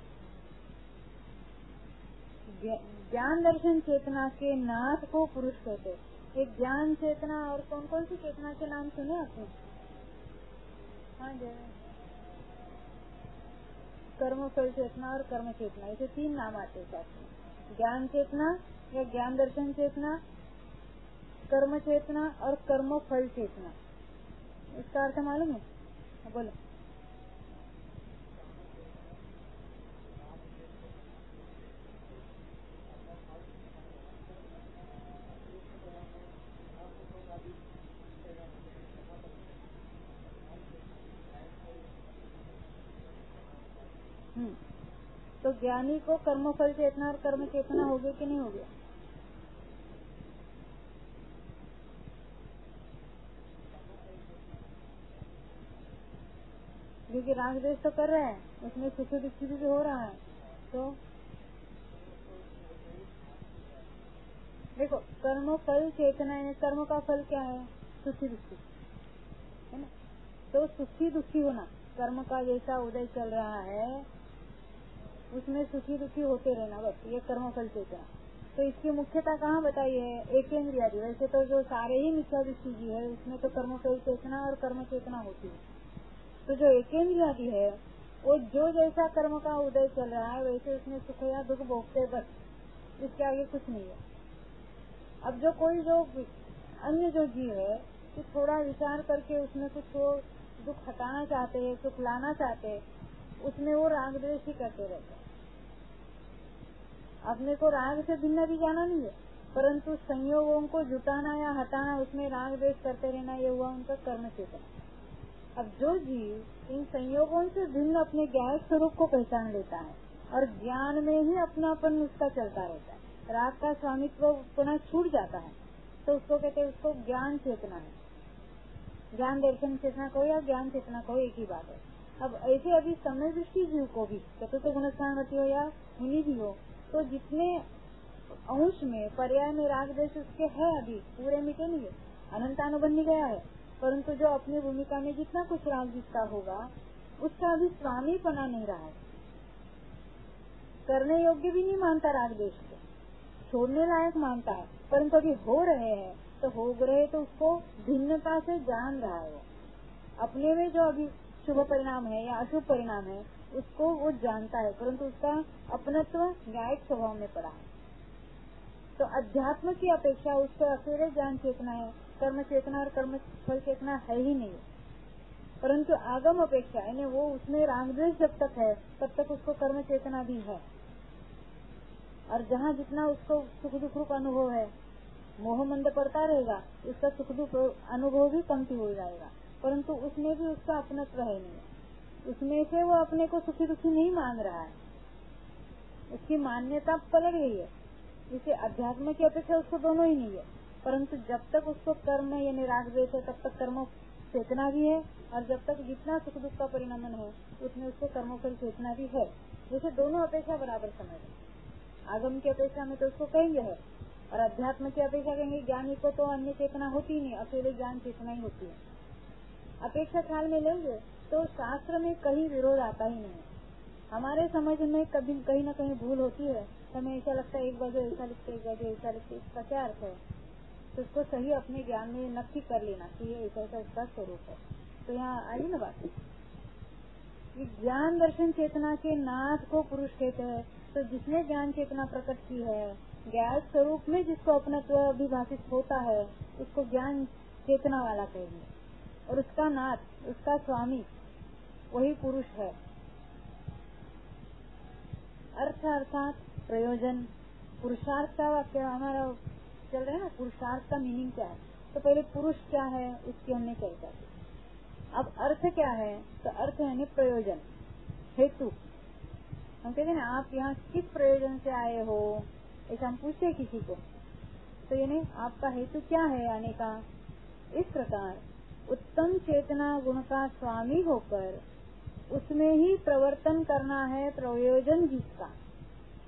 ज्ञान दर्शन चेतना के नाथ को पुरुष कहते। एक ज्ञान चेतना और कौन कौन सी चेतना के नाम सुने आपने? हाँ जी, कर्म फल चेतना और कर्म चेतना, ऐसे तीन नाम आते हैं। ज्ञान चेतना या ज्ञान दर्शन चेतना, कर्म चेतना और कर्म फल चेतना। इसका अर्थ मालूम है? बोलो। हम्म तो ज्ञानी को कर्म फल चेतना और कर्म चेतना हो गया कि नहीं हो गया? क्योंकि राग द्वेष तो कर रहा है, उसमें सुख दुख भी हो रहा है। तो देखो, कर्म फल चेतना है, कर्म का फल क्या है? सुखी दुखी, है ना? तो सुखी दुखी होना, कर्म का जैसा उदय चल रहा है उसमें सुखी दुखी होते रहना, बस ये कर्म फल चेतना। तो इसकी मुख्यता कहाँ बताई है? एकेंद्रियादि। वैसे तो जो सारे ही मिथ्या दृष्टि जी है उसमें तो कर्म फल चेतना और कर्म चेतना होती है। तो जो एकेंद्रियादि है वो जो जैसा कर्म का उदय चल रहा है वैसे उसमें सुख या दुख भोगते, बस, इसके आगे कुछ नहीं है। अब जो कोई जो अन्य जो जीव है कि थोड़ा विचार करके उसमें कुछ वो दुख हटाना चाहते हैं, सुख लाना चाहते हैं, उसमें वो राग द्वेष ही करते रहते हैं। अपने को राग से भिन्न भी जाना नहीं है, परंतु संयोगों को जुटाना या हटाना, उसमें राग द्वेष करते रहना, ये हुआ उनका कर्म चेतना। अब जो जीव इन संयोगों से भिन्न अपने ज्ञायक स्वरूप को पहचान लेता है और ज्ञान में ही अपनापन उसका चलता रहता है, राग का स्वामित्व पुनः छूट जाता है, तो उसको कहते हैं, उसको ज्ञान चेतना है। ज्ञान दर्शन चेतना को या ज्ञान चेतना को एक ही बात है। अब ऐसे अभी समय दृष्टि जीव को भी चतुर्थ गुणस्थानवती हो या मुनि भी हो, तो जितने अंश में पर्याय में राग द्वेष उसके है अभी पूरे मिटे नहीं है, अनंतानुबंध नहीं गया है, परंतु जो अपनी भूमिका में जितना कुछ राग जिसका होगा उसका अभी स्वामी पना नहीं रहा है, करने योग्य भी नहीं मानता राग द्वेष को, छोड़ने लायक मानता है, परंतु अभी हो रहे हैं तो हो रहे तो उसको भिन्नता से जान रहा है। वो अपने में जो अभी शुभ परिणाम है या अशुभ परिणाम है उसको वो जानता है, परंतु उसका अपनत्व न्यायिक स्वभाव में पड़ा है। तो अध्यात्म की अपेक्षा उसको अकेले ज्ञान चेतना है, कर्म चेतना और कर्म फल चेतना है ही नहीं। परंतु आगम अपेक्षा यानी वो उसमें राग द्वेष जब तक है तब तक उसको कर्म चेतना भी है, और जहाँ जितना उसको सुख दुख रूप अनुभव है, मोह मंद पड़ता रहेगा, उसका सुख दुख अनुभव भी कमती हो जाएगा, परंतु उसमें भी उसका अपनत्व है नहीं, उसमें से वो अपने को सुखी दुखी नहीं मान रहा है, उसकी मान्यता पलट गई है। इसे अध्यात्म की अपेक्षा उसको दोनों ही नहीं है, परंतु जब तक उसको कर्म यानी राग द्वेष है तब तक कर्म चेतना भी है, और जब तक जितना सुख दुख का परिणामन है उसमें उसको कर्मफल चेतना भी है। जैसे दोनों अपेक्षा बराबर समझ, आगम की अपेक्षा में तो उसको कहेंगे है, और अध्यात्म की अपेक्षा कहेंगे ज्ञानी को तो अन्य चेतना होती ही नहीं, अकेले ज्ञान चेतना ही होती है। अपेक्षा ख्याल में लेंगे तो शास्त्र में कहीं विरोध आता ही नहीं। हमारे समझ में कभी कहीं न कहीं भूल होती है, हमें ऐसा लगता है एक बाजू ऐसा लिखते एक बाजू ऐसा लिखते, इसका क्या अर्थ है? तो उसको सही अपने ज्ञान में नक्की कर लेना कि ये ऐसा ऐसा इसका स्वरूप है। तो यहाँ आई ना बात, ज्ञान दर्शन चेतना के नाथ को पुरुष कहते हैं। तो जिसने ज्ञान चेतना प्रकट की है, ज्ञान स्वरूप में जिसको अपनत्व अभिभाषित होता है उसको ज्ञान चेतना वाला कहेंगे, और उसका नाथ, उसका स्वामी वही पुरुष है। अर्थ अर्थात प्रयोजन, पुरुषार्थ का वाक्य हमारा चल रहा है ना, पुरुषार्थ का मीनिंग क्या है? तो पहले पुरुष क्या है उसकी हमने चर्चा की। अब अर्थ क्या है? तो अर्थ यानी प्रयोजन, हेतु। हम कहते हैं ना, आप यहाँ किस प्रयोजन से आए हो, ऐसा हम पूछते किसी को, तो यानी आपका हेतु क्या है आने का। इस प्रकार उत्तम चेतना गुण का स्वामी होकर उसमें ही प्रवर्तन करना है प्रयोजन जिसका,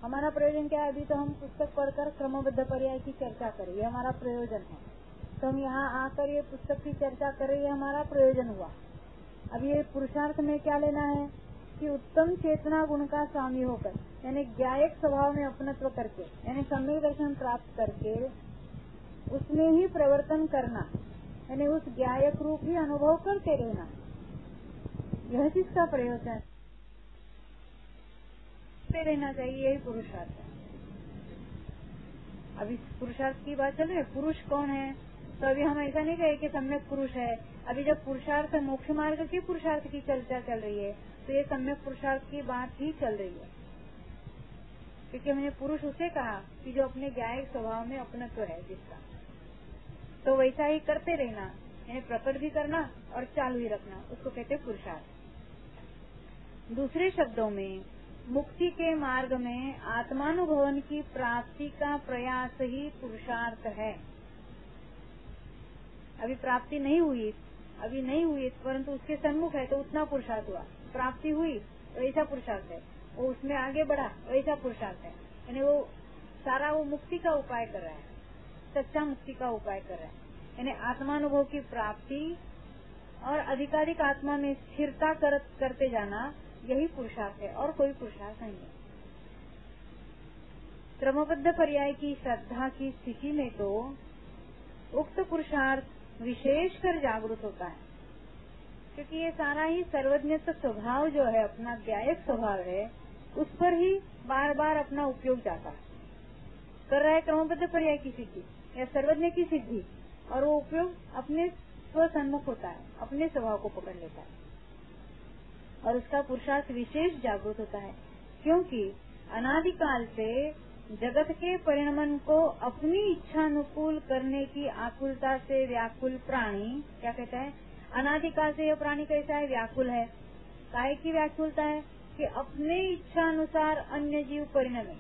हमारा प्रयोजन क्या है? अभी तो हम पुस्तक पढ़कर क्रमबद्ध पर्याय की चर्चा करें, ये हमारा प्रयोजन है। तो हम यहाँ आकर ये पुस्तक की चर्चा करें, ये हमारा प्रयोजन हुआ। अब ये पुरुषार्थ में क्या लेना है कि उत्तम चेतना गुण का स्वामी होकर, यानी ज्ञायक स्वभाव में अपनत्व करके, यानी सम्यक दर्शन प्राप्त करके उसमें ही प्रवर्तन करना, यानी उस ज्ञायक रूप ही अनुभव करते रहना, यह जिसका प्रयोजन रहना चाहिए, यही पुरुषार्थ है। अब इस पुरुषार्थ की बात चल रही है, पुरुष कौन है? तो अभी हम ऐसा नहीं कहे कि सम्यक पुरुष है। अभी जब पुरुषार्थ मोक्ष मार्ग के पुरुषार्थ की चर्चा चल रही है तो ये सम्यक पुरुषार्थ की बात ही चल रही है, क्योंकि हमने पुरुष उसे कहा कि जो अपने ज्ञायक स्वभाव में अपनत्व है जिसका, तो वैसा ही करते रहना, यानी प्रकट भी करना और चालू ही रखना, उसको कहते पुरुषार्थ। दूसरे शब्दों में मुक्ति के मार्ग में आत्मानुभवन की प्राप्ति का प्रयास ही पुरुषार्थ है। अभी प्राप्ति नहीं हुई, अभी नहीं हुई, परंतु उसके सन्मुख है तो उतना पुरुषार्थ हुआ। प्राप्ति हुई वैसा पुरुषार्थ है, वो उसमें आगे बढ़ा वैसा पुरुषार्थ है, यानी वो सारा वो मुक्ति का उपाय कर रहा है, सच्चा मुक्ति का उपाय कर रहा है, यानी आत्मानुभव की प्राप्ति और अधिकाधिक आत्मा में स्थिरता कर, करते जाना, यही पुरुषार्थ है और कोई पुरुषार्थ नहीं है। क्रमबद्ध पर्याय की श्रद्धा की स्थिति में तो उक्त पुरुषार्थ विशेषकर जागृत होता है, क्योंकि ये सारा ही सर्वज्ञत्व स्वभाव जो है, अपना ज्ञायक स्वभाव है, उस पर ही बार बार अपना उपयोग जाता है, कर रहा है क्रमबद्ध पर्याय की सिद्धि या सर्वज्ञ की सिद्धि, और वो उपयोग अपने स्वसन्मुख होता है, अपने स्वभाव को पकड़ लेता है और उसका पुरुषार्थ विशेष जागृत होता है, क्योंकि अनादिकाल से जगत के परिणमन को अपनी इच्छानुकूल करने की आकुलता से व्याकुल प्राणी, क्या कहता है, अनादिकाल से यह प्राणी कैसा है? व्याकुल है। काहे की व्याकुलता है? कि अपने इच्छा अनुसार अन्य जीव परिणमे।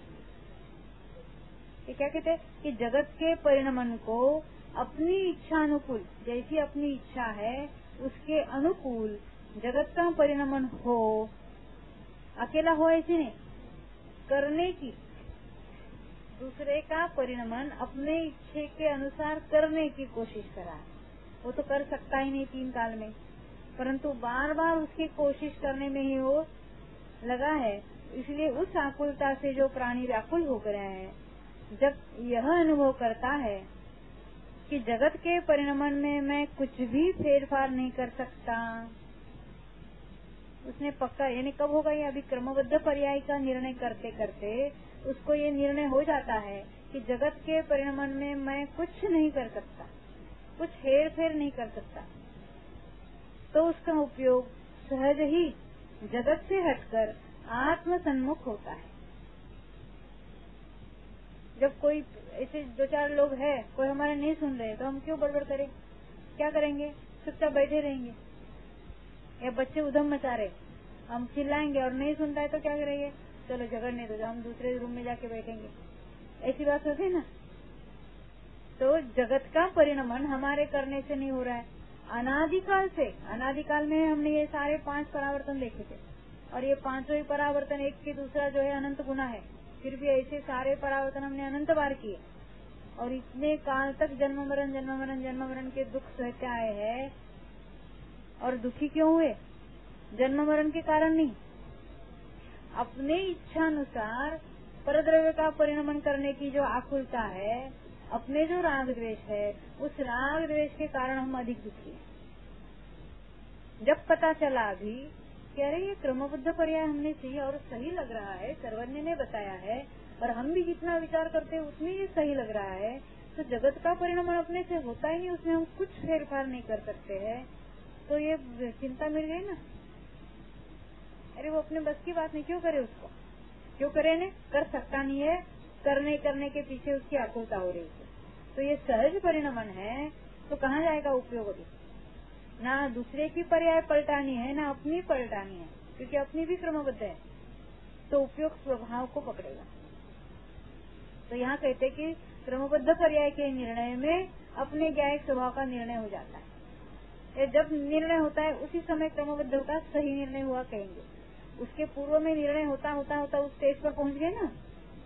ये क्या कहते हैं कि जगत के परिणमन को अपनी इच्छानुकूल, जैसी अपनी इच्छा है उसके अनुकूल जगत का परिणमन हो, अकेला हो ऐसी नहीं, करने की, दूसरे का परिणमन अपने इच्छे के अनुसार करने की कोशिश करा। वो तो कर सकता ही नहीं तीन काल में, परंतु बार बार उसकी कोशिश करने में ही वो लगा है। इसलिए उस आकुलता से जो प्राणी व्याकुल हो गए हैं, जब यह अनुभव करता है कि जगत के परिणमन में मैं कुछ भी फेरफार नहीं कर सकता, उसने पक्का, यानी कब होगा ये? अभी क्रमबद्ध पर्याय का निर्णय करते करते उसको ये निर्णय हो जाता है कि जगत के परिणमन में मैं कुछ नहीं कर सकता, कुछ हेर फेर नहीं कर सकता, तो उसका उपयोग सहज ही जगत से हटकर आत्म सन्मुख होता है। जब कोई ऐसे दो चार लोग हैं, कोई हमारा नहीं सुन रहे, तो हम क्यों बड़बड़ करें? क्या करेंगे? चुपचाप बैठे रहेंगे। या बच्चे उधम मचा रहे, हम चिल्लाएंगे और नहीं सुनता है तो क्या करेंगे? चलो झगड़ने दो, हम दूसरे रूम में जाके बैठेंगे, ऐसी बात होती है ना। तो जगत का परिणमन हमारे करने से नहीं हो रहा है, अनादिकाल से। अनादिकाल में हमने ये सारे पांच परावर्तन देखे थे, और ये पांचों ही परावर्तन एक के दूसरा जो है अनंत गुना है, फिर भी ऐसे सारे परावर्तन हमने अनंत बार किए, और इतने काल तक जन्म मरण जन्म मरण जन्म मरण के दुख सहते आए हैं। और दुखी क्यों हुए? जन्म मरण के कारण नहीं, अपने इच्छानुसार परद्रव्य का परिणमन करने की जो आकुलता है, अपने जो राग द्वेष है, उस राग द्वेष के कारण हम अधिक दुखी हैं। जब पता चला अभी कि अरे ये क्रमबद्ध पर्याय हमने सही और सही लग रहा है, सर्वज्ञ ने बताया है, और हम भी जितना विचार करते हैं उसमें ये सही लग रहा है, तो जगत का परिणमन अपने से होता ही नहीं, उसमें हम कुछ फेरफार नहीं कर सकते हैं, तो ये चिंता मिल गई ना। अरे वो अपने बस की बात नहीं, क्यों करे उसको? क्यों करे? ने कर सकता नहीं है, करने करने के पीछे उसकी आकुलता हो रही है। तो ये सहज परिणमन है, तो कहाँ जाएगा उपयोग? अभी ना दूसरे की पर्याय पलटानी है, ना अपनी पलटानी है, क्योंकि अपनी भी क्रमबद्ध है, तो उपयोग स्वभाव को पकड़ेगा। तो यहाँ कहते कि क्रमबद्ध पर्याय के निर्णय में अपने ज्ञायक स्वभाव का निर्णय हो जाता है। ये जब निर्णय होता है उसी समय क्रमबद्ध का सही निर्णय हुआ कहेंगे। उसके पूर्व में निर्णय होता होता होता उस स्टेज पर पहुंच गए ना,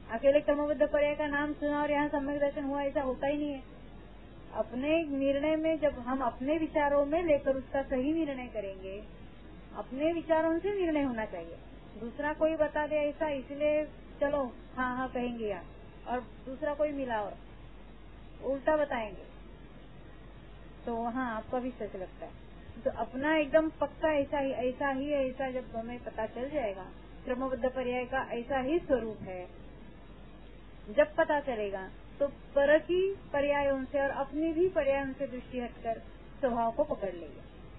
अकेले क्रमबद्ध पर्याय का नाम सुना और यहाँ सम्यक दर्शन हुआ, ऐसा होता ही नहीं है। अपने निर्णय में जब हम अपने विचारों में लेकर उसका सही निर्णय करेंगे, अपने विचारों से निर्णय होना चाहिए। दूसरा कोई बता दे ऐसा, इसलिए चलो हाँ हाँ कहेंगे यार, और दूसरा कोई मिला और उल्टा बताएंगे तो वहाँ आपका भी सच लगता है। तो अपना एकदम पक्का ऐसा ही ऐसा ही ऐसा जब हमें पता चल जाएगा क्रमबद्ध पर्याय का ऐसा ही स्वरूप है, जब पता चलेगा तो पर की पर्यायों से और अपनी भी पर्यायों से दृष्टि हटकर स्वभाव को पकड़ लेगा।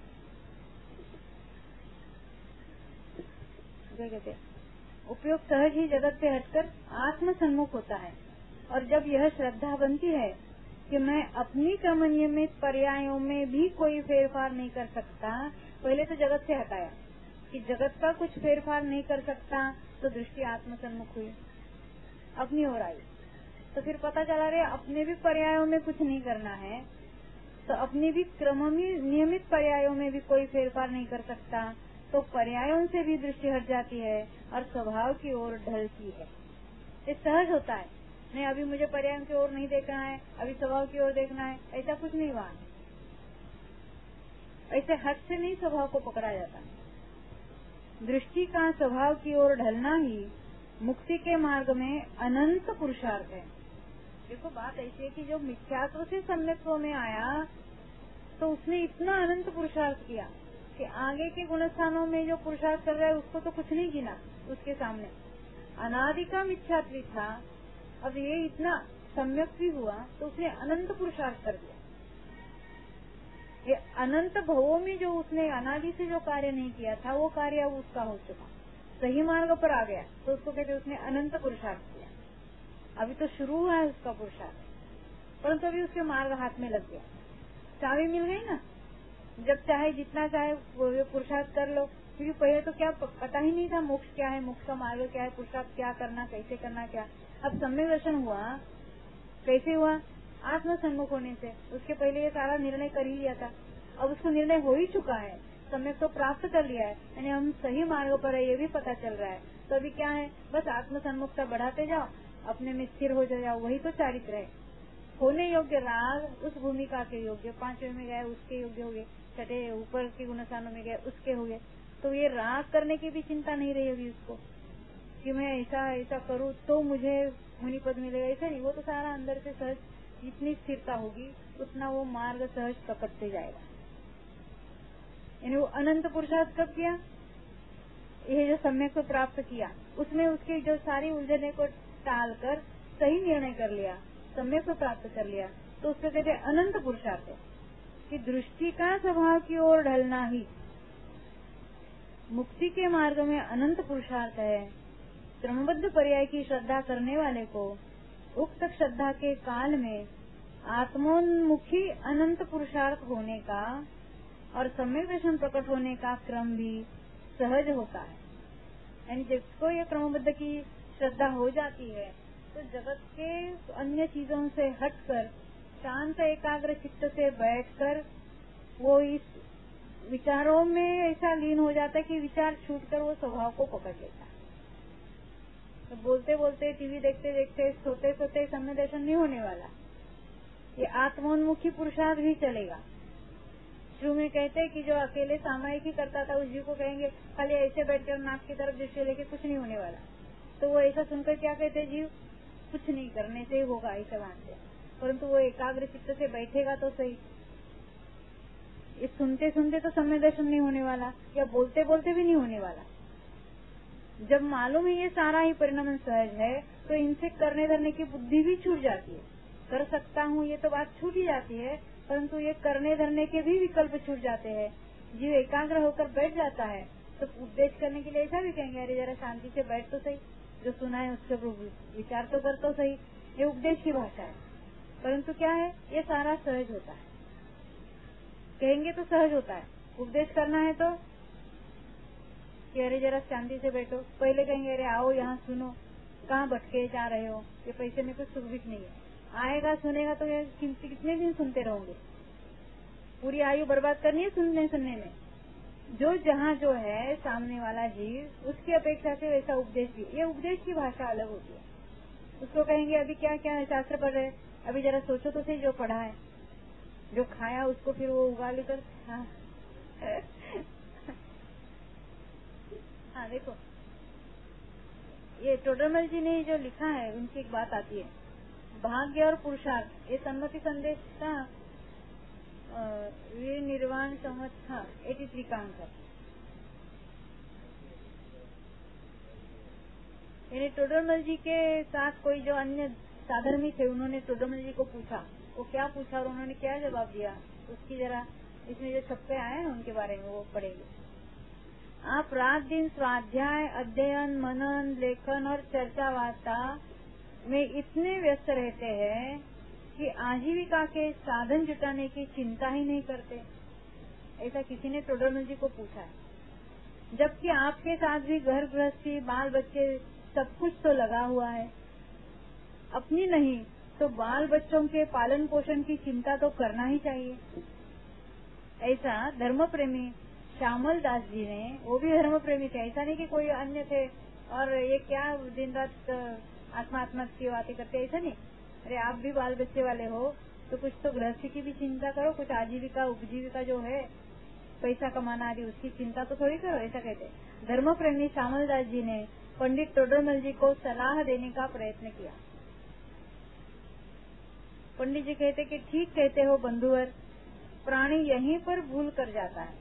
क्या कहते हैं, उपयोग सहज ही जगत से हटकर आत्म सम्मुख होता है। और जब यह श्रद्धा बनती है कि मैं अपनी क्रम नियमित पर्यायों में भी कोई फेरफार नहीं कर सकता, पहले तो जगत से हटाया कि जगत का कुछ फेरफार नहीं कर सकता, तो दृष्टि आत्म सम्मुख हुई, अपनी ओर आई। तो फिर पता चला रहे अपने भी पर्यायों में कुछ नहीं करना है, तो अपनी भी क्रम नियमित पर्यायों में भी कोई फेरफार नहीं कर सकता, तो पर्यायों से भी दृष्टि हट जाती है और स्वभाव की ओर ढलती है। ये सहज होता है। नहीं अभी मुझे पर्यायों की ओर नहीं देखना है, अभी स्वभाव की ओर देखना है, ऐसा कुछ नहीं हुआ। ऐसे हट से नहीं स्वभाव को पकड़ा जाता। दृष्टि का स्वभाव की ओर ढलना ही मुक्ति के मार्ग में अनंत पुरुषार्थ है। देखो बात ऐसी है कि जो मिथ्यात्व से सम्यक्त्व में आया तो उसने इतना अनंत पुरुषार्थ किया कि आगे के गुणस्थानों में जो पुरुषार्थ कर रहा है उसको तो कुछ नहीं गिना। उसके सामने अनादि का मिथ्यात्व था, अब ये इतना सम्यक भी हुआ तो उसने अनंत पुरुषार्थ कर दिया। ये अनंत भवों में जो उसने अनादि से जो कार्य नहीं किया था वो कार्य अब उसका हो चुका, सही मार्ग पर आ गया, तो उसको कहते उसने अनंत पुरुषार्थ किया। अभी तो शुरू हुआ है उसका पुरुषार्थ, परंतु अभी उसके मार्ग हाथ में लग गया, चाबी मिल गई ना। जब चाहे जितना चाहे वो पुरुषार्थ कर लो, क्योंकि पहले तो क्या पता ही नहीं था मोक्ष क्या है, मोक्ष का मार्ग क्या है, पुरुषार्थ क्या करना, कैसे करना, क्या। अब सम्यक दर्शन हुआ, कैसे हुआ? आत्म सम्मुख होने से। उसके पहले ये सारा निर्णय कर ही लिया था, अब उसको निर्णय हो ही चुका है, सम्यक तो प्राप्त कर लिया है, यानी हम सही मार्ग पर है ये भी पता चल रहा है। तो अभी क्या है, बस आत्म सम्मुखता बढ़ाते जाओ, अपने में स्थिर हो जाओ, वही तो चारित्र है। होने योग्य राग उस भूमिका के योग्य, पांचवे में गए उसके योग्य हो गए, छठे ऊपर के गुणस्थानों में गए उसके हो गए। तो ये राग करने की भी चिंता नहीं रही अभी उसको कि मैं ऐसा ऐसा करूँ तो मुझे मुनि पद मिलेगा, ऐसा नहीं। वो तो सारा अंदर से सहज, जितनी स्थिरता होगी उतना वो मार्ग सहज पकड़ते जाएगा। यानी वो अनंत पुरुषार्थ कब किया? ये जो सम्यक को प्राप्त किया उसमें उसके जो सारी उलझने को टाल कर सही निर्णय कर लिया, सम्यक को प्राप्त कर लिया, तो उसको कहते हैं अनंत पुरुषार्थ है। कि दृष्टि का स्वभाव की ओर ढलना ही मुक्ति के मार्ग में अनंत पुरुषार्थ है। क्रमबद्ध पर्याय की श्रद्धा करने वाले को उक्त श्रद्धा के काल में आत्मोन्मुखी अनंत पुरुषार्थ होने का और सम्यक दर्शन प्रकट होने का क्रम भी सहज होता है। यानी जिसको ये क्रमबद्ध की श्रद्धा हो जाती है तो जगत के अन्य चीजों से हटकर शांत एकाग्र चित्त से बैठकर वो इस विचारों में ऐसा लीन हो जाता है कि विचार छूटकर वो स्वभाव को पकड़ लेता है। तो बोलते बोलते, टीवी देखते देखते, सोते सोते सम्यक दर्शन नहीं होने वाला, ये आत्मोन्मुखी पुरुषार्थ भी चलेगा। शुरू में कहते हैं कि जो अकेले सामायिक ही करता था उस जीव को कहेंगे खाली ऐसे बैठकर नाक की तरफ दृष्टि लेके कुछ नहीं होने वाला। तो वो ऐसा सुनकर क्या कहते हैं, जीव कुछ नहीं करने से होगा ऐसा मानते हैं, परंतु वो एकाग्र चित्त से बैठेगा तो सही। ये सुनते सुनते तो सम्यक दर्शन नहीं होने वाला, या बोलते बोलते भी नहीं होने वाला। जब मालूम है ये सारा ही परिणाम सहज है तो इनसे करने धरने की बुद्धि भी छूट जाती है। कर सकता हूँ ये तो बात छूट ही जाती है, परंतु ये करने धरने के भी विकल्प छूट जाते हैं। जीव एकाग्र होकर बैठ जाता है तो उपदेश करने के लिए ऐसा भी कहेंगे, अरे जरा शांति से बैठ तो सही, जो सुना है उसके विचार तो कर तो सही। ये उपदेश की भाषा है, परंतु क्या है, ये सारा सहज होता है। कहेंगे तो सहज होता है, उपदेश करना है तो कि अरे जरा शांति से बैठो। पहले कहेंगे अरे आओ यहाँ सुनो, कहाँ भटके जा रहे हो, ये पैसे में कुछ सुख भी नहीं है। आएगा सुनेगा तो ये कितने दिन सुनते रहोगे, पूरी आयु बर्बाद करनी है सुनने सुनने में। जो जहाँ जो है सामने वाला जीव उसकी अपेक्षा से वैसा उपदेश भी, ये उपदेश की भाषा अलग होती है। उसको कहेंगे अभी क्या क्या शास्त्र पढ़ रहे, अभी जरा सोचो तो सही, जो पढ़ा है, जो खाया उसको फिर वो उगाल कर। हाँ हाँ देखो, ये टोडरमल जी ने जो लिखा है उनकी एक बात आती है, भाग्य और पुरुषार्थ, ये सम्मति संदेश का वीर निर्वाण संवत था एटी थ्री का अंक है। यानी टोडरमल जी के साथ कोई जो अन्य साधर्मी थे, उन्होंने टोडरमल जी को पूछा, वो क्या पूछा और उन्होंने क्या जवाब दिया, उसकी जरा इसमें जो छप्पे आए हैं उनके बारे में वो पढ़ेंगे। आप रात दिन स्वाध्याय, अध्ययन, मनन, लेखन और चर्चा वार्ता में इतने व्यस्त रहते हैं कि आजीविका के साधन जुटाने की चिंता ही नहीं करते। ऐसा किसी ने टोडरमल जी को पूछा है, जबकि आपके साथ भी घर गृहस्थी, बाल बच्चे सब कुछ तो लगा हुआ है। अपनी नहीं तो बाल बच्चों के पालन पोषण की चिंता तो करना ही चाहिए। ऐसा धर्म प्रेमी श्यामल दास जी ने, वो भी धर्म प्रेमी थे, ऐसा नहीं कि कोई अन्य थे और ये क्या दिन रात आत्मा आत्मा की बातें करते, ऐसा नहीं। अरे आप भी बाल बच्चे वाले हो तो कुछ तो गृहस्थी की भी चिंता करो, कुछ आजीविका उपजीविका जो है पैसा कमाना आदि उसकी चिंता तो थोड़ी करो, ऐसा कहते। धर्म प्रेमी श्यामल दास जी ने पंडित टोडरमल जी को सलाह देने का प्रयत्न किया। पंडित जी कहते कि ठीक कहते हो बंधुवर, प्राणी यहीं पर भूल कर जाता है।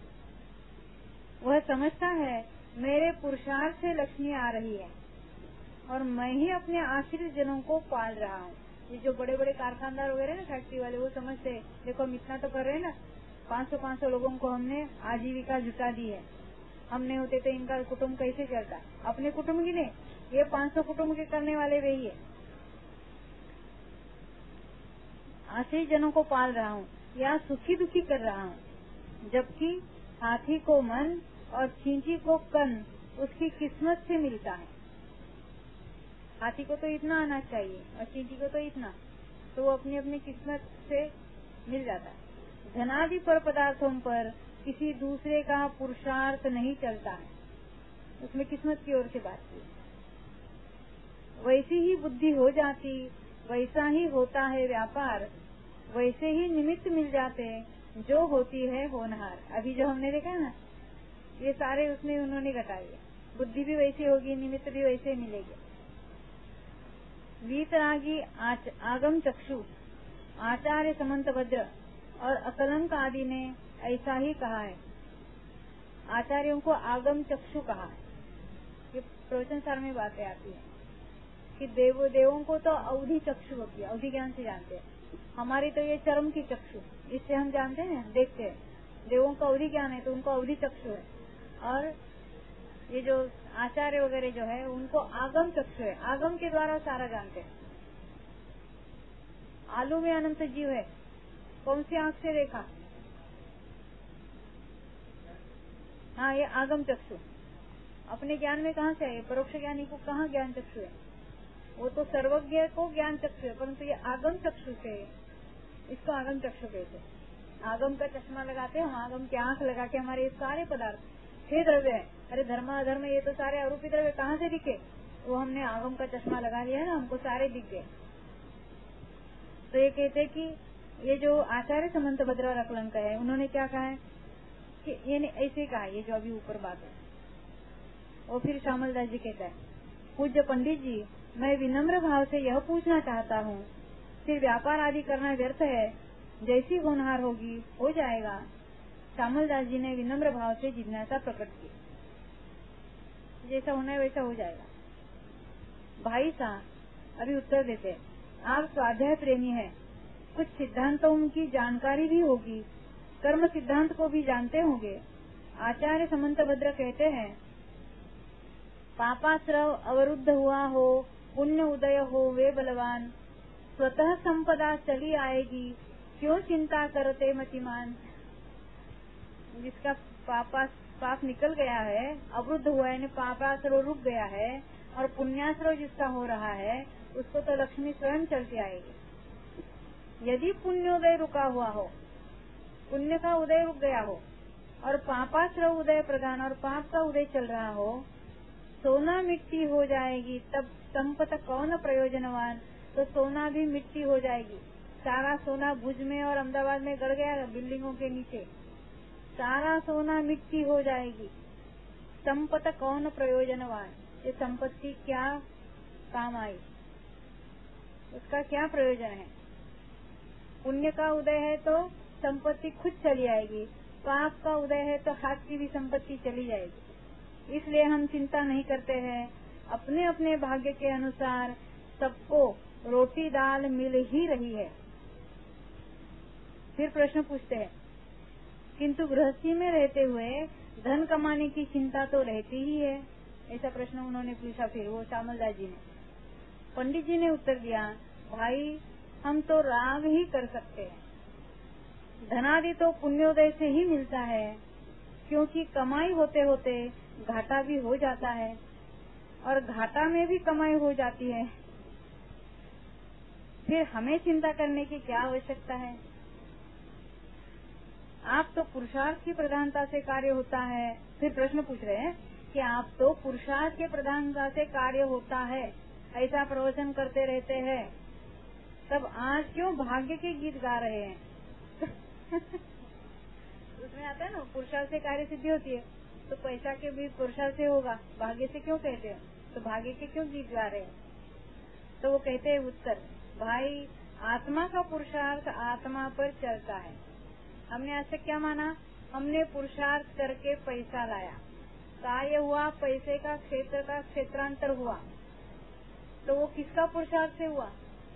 वह समझता है मेरे पुरुषार्थ से लक्ष्मी आ रही है और मैं ही अपने आश्रित जनों को पाल रहा हूँ। ये जो बड़े बड़े कारखानदार वगैरह ना, फैक्ट्री वाले, वो समझते देखो हम इतना तो कर रहे हैं ना, पाँच सौ पाँच सौ लोगों को हमने आजीविका जुटा दी है, हम नहीं होते तो इनका कुटुंब कैसे चलता। अपने कुटुंब की नहीं, ये पाँच सौ कुटुंब के करने वाले वही है। आश्रित जनों को पाल रहा हूँ या सुखी दुखी कर रहा हूँ, जबकि हाथी को मन और चींटी को कन उसकी किस्मत से मिलता है। हाथी को तो इतना आना चाहिए और चींटी को तो इतना, तो वो अपनी अपनी किस्मत से मिल जाता है। धनादि पर पदार्थों पर किसी दूसरे का पुरुषार्थ नहीं चलता है, उसमें किस्मत की ओर से बात की। वैसी ही बुद्धि हो जाती, वैसा ही होता है व्यापार, वैसे ही निमित्त मिल जाते जो होती है होनहार। अभी जो हमने देखा ना, ये सारे उसमें उन्होंने घटाए। बुद्धि भी वैसी होगी, निमित्त भी वैसे मिलेगी। वीतरागी आगम चक्षु, आचार्य समंतभद्र और अकलंक आदि ने ऐसा ही कहा है। आचार्यों को आगम चक्षु कहा है। ये प्रवचन सार में बातें आती है कि देव देवों को तो अवधि चक्षु होती है, अवधि ज्ञान से जानते हैं। हमारी तो ये चरम की चक्षु, इससे हम जानते हैं, देखते हैं। देवों का अवधि ज्ञान है तो उनको अवधि चक्षु है, और ये जो आचार्य वगैरह जो है उनको आगम चक्षु है, आगम के द्वारा सारा जानते हैं। आलू में अनंत जीव है, कौन सी आंख से देखा? हाँ, ये आगम चक्षु। अपने ज्ञान में कहाँ से है? परोक्ष ज्ञानी को कहाँ ज्ञान चक्षु है? वो तो सर्वज्ञ को ज्ञान चक्षु है, परंतु ये आगम चक्षु से, इसको आगम चक्षु कहते हैं। आगम का चश्मा लगाते हैं हम, आगम की आंख लगा के हमारे ये सारे पदार्थ छह द्रव्य है। अरे धर्म अधर्म ये तो सारे आरोपी द्रव्य कहाँ से दिखे? वो हमने आगम का चश्मा लगा लिया है ना, हमको सारे दिख गए। तो ये कहते कि ये जो आचार्य समंतभद्र और अकलंक है, उन्होंने क्या कहा है कि ये ऐसे कहा, ये जो अभी ऊपर बात है। और फिर श्यामल दास जी कहता है, पूज्य पंडित जी, मैं विनम्र भाव से यह पूछना चाहता हूँ, फिर व्यापार आदि करना व्यर्थ है, जैसी होनहार होगी हो जाएगा। श्यामल दास जी ने विनम्र भाव से जिज्ञासा प्रकट की, जैसा होना है वैसा हो जाएगा। भाई साहब अभी उत्तर देते, आप स्वाध्याय प्रेमी हैं, कुछ सिद्धांतों की जानकारी भी होगी, कर्म सिद्धांत को भी जानते होंगे। आचार्य समंतभद्र कहते हैं, पापाश्रव अवरुद्ध हुआ हो, पुण्य उदय हो, वे बलवान, स्वतः संपदा चली आएगी, क्यों चिंता करते मतिमान। जिसका पापा पाप निकल गया है, अवरुद्ध हुआ है, पापाश्रव रुक गया है, और पुण्याश्रव जिसका हो रहा है, उसको तो लक्ष्मी स्वयं चलती आएगी। यदि पुण्योदय रुका हुआ हो, पुण्य का उदय रुक गया हो, और पापाश्रव उदय प्रधान और पाप का उदय चल रहा हो, सोना मिट्टी हो जाएगी तब संपत कौन प्रयोजनवान। तो सोना भी मिट्टी हो जाएगी। सारा सोना भुज में और अहमदाबाद में गड़ गया बिल्डिंगों के नीचे, सारा सोना मिट्टी हो जाएगी। संपत कौन प्रयोजनवान, ये संपत्ति क्या काम आई, उसका क्या प्रयोजन है। पुण्य का उदय है तो संपत्ति खुद चली आएगी, पाप का उदय है तो हाथ की भी संपत्ति चली जाएगी। इसलिए हम चिंता नहीं करते हैं। अपने अपने भाग्य के अनुसार सबको रोटी दाल मिल ही रही है। फिर प्रश्न पूछते हैं, किंतु गृहस्थी में रहते हुए धन कमाने की चिंता तो रहती ही है। ऐसा प्रश्न उन्होंने पूछा। फिर वो श्यामलदास जी ने, पंडित जी ने उत्तर दिया, भाई हम तो राग ही कर सकते हैं। धनादि तो पुण्योदय से ही मिलता है, क्योंकि कमाई होते होते घाटा भी हो जाता है और घाटा में भी कमाई हो जाती है। फिर हमें चिंता करने की क्या आवश्यकता है। आप तो पुरुषार्थ की प्रधानता से कार्य होता है। फिर प्रश्न पूछ रहे हैं कि आप तो पुरुषार्थ के प्रधानता से कार्य होता है ऐसा प्रवचन करते रहते हैं, तब आज क्यों भाग्य के गीत गा रहे हैं। उसमें आता है ना, पुरुषार्थ से कार्य सिद्धि होती है, तो पैसा के भी पुरुषार्थ से होगा, भाग्य से क्यों कहते हैं, तो भाग्य के क्यों गीत गा रहे हैं। तो वो कहते हैं उत्तर, भाई आत्मा का पुरुषार्थ आत्मा पर चलता है। हमने आज तक क्या माना, हमने पुरुषार्थ करके पैसा लाया, कार्य हुआ, पैसे का क्षेत्र का क्षेत्रांतर हुआ, तो वो किसका पुरुषार्थ से हुआ,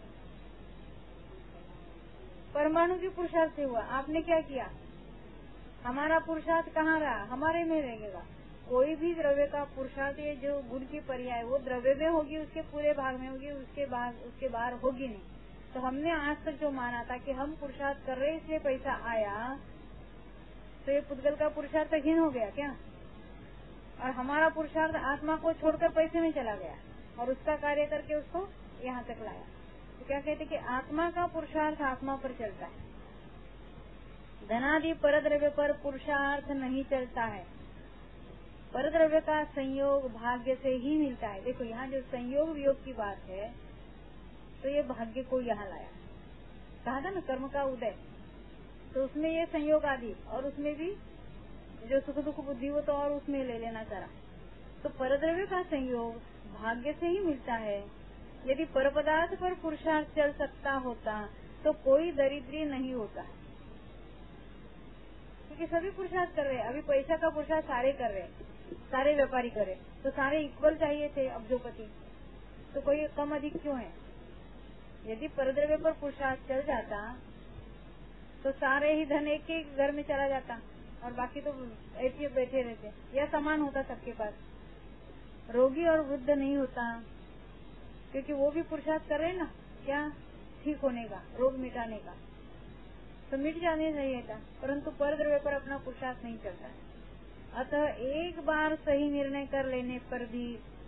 परमाणु के पुरुषार्थ से हुआ। आपने क्या किया, हमारा पुरुषार्थ कहाँ रहा, हमारे में रहेगा। कोई भी द्रव्य का पुरुषार्थ, ये जो गुण की पर्याय, वो द्रव्य में होगी, उसके पूरे भाग में होगी, उसके बाद उसके बाहर होगी नहीं। तो हमने आज तक जो माना था कि हम पुरुषार्थ कर रहे इसलिए पैसा आया, तो ये पुद्गल का पुरुषार्थ हीन हो गया क्या। और हमारा पुरुषार्थ आत्मा को छोड़कर पैसे में चला गया और उसका कार्य करके उसको यहाँ तक लाया। तो क्या कहते कि आत्मा का पुरुषार्थ आत्मा पर चलता है, धनादि परद्रव्य पर पुरुषार्थ नहीं चलता है। परद्रव्य का संयोग भाग्य से ही मिलता है। देखो यहाँ जो संयोग वियोग की बात है, तो ये भाग्य को यहाँ लाया, कहा था ना कर्म का उदय, तो उसमें ये संयोग आदि, और उसमें भी जो सुख दुख बुद्धि हो तो और उसमें ले लेना सारा। तो परद्रव्य का संयोग भाग्य से ही मिलता है। यदि पर पदार्थ पर पुरुषार्थ चल सकता होता तो कोई दरिद्री नहीं होता, क्योंकि सभी पुरुषार्थ कर रहे हैं। अभी पैसा का पुरुषार्थ सारे कर रहे हैं, सारे व्यापारी करे, तो सारे इक्वल चाहिए थे अब्जोपति, तो कोई कम अधिक क्यों है। यदि परद्रव्य पर पुरुषार्थ चल जाता तो सारे ही धन एक एक घर में चला जाता और बाकी तो ऐसे बैठे रहते, या समान होता सबके पास। रोगी और वृद्ध नहीं होता, क्योंकि वो भी पुरुषार्थ कर रहे हैं ना, क्या ठीक होने का, रोग मिटाने का, तो मिट जाने चाहिए था, परंतु परद्रव्य पर अपना पुरुषार्थ नहीं चलता है। अतः एक बार सही निर्णय कर लेने पर भी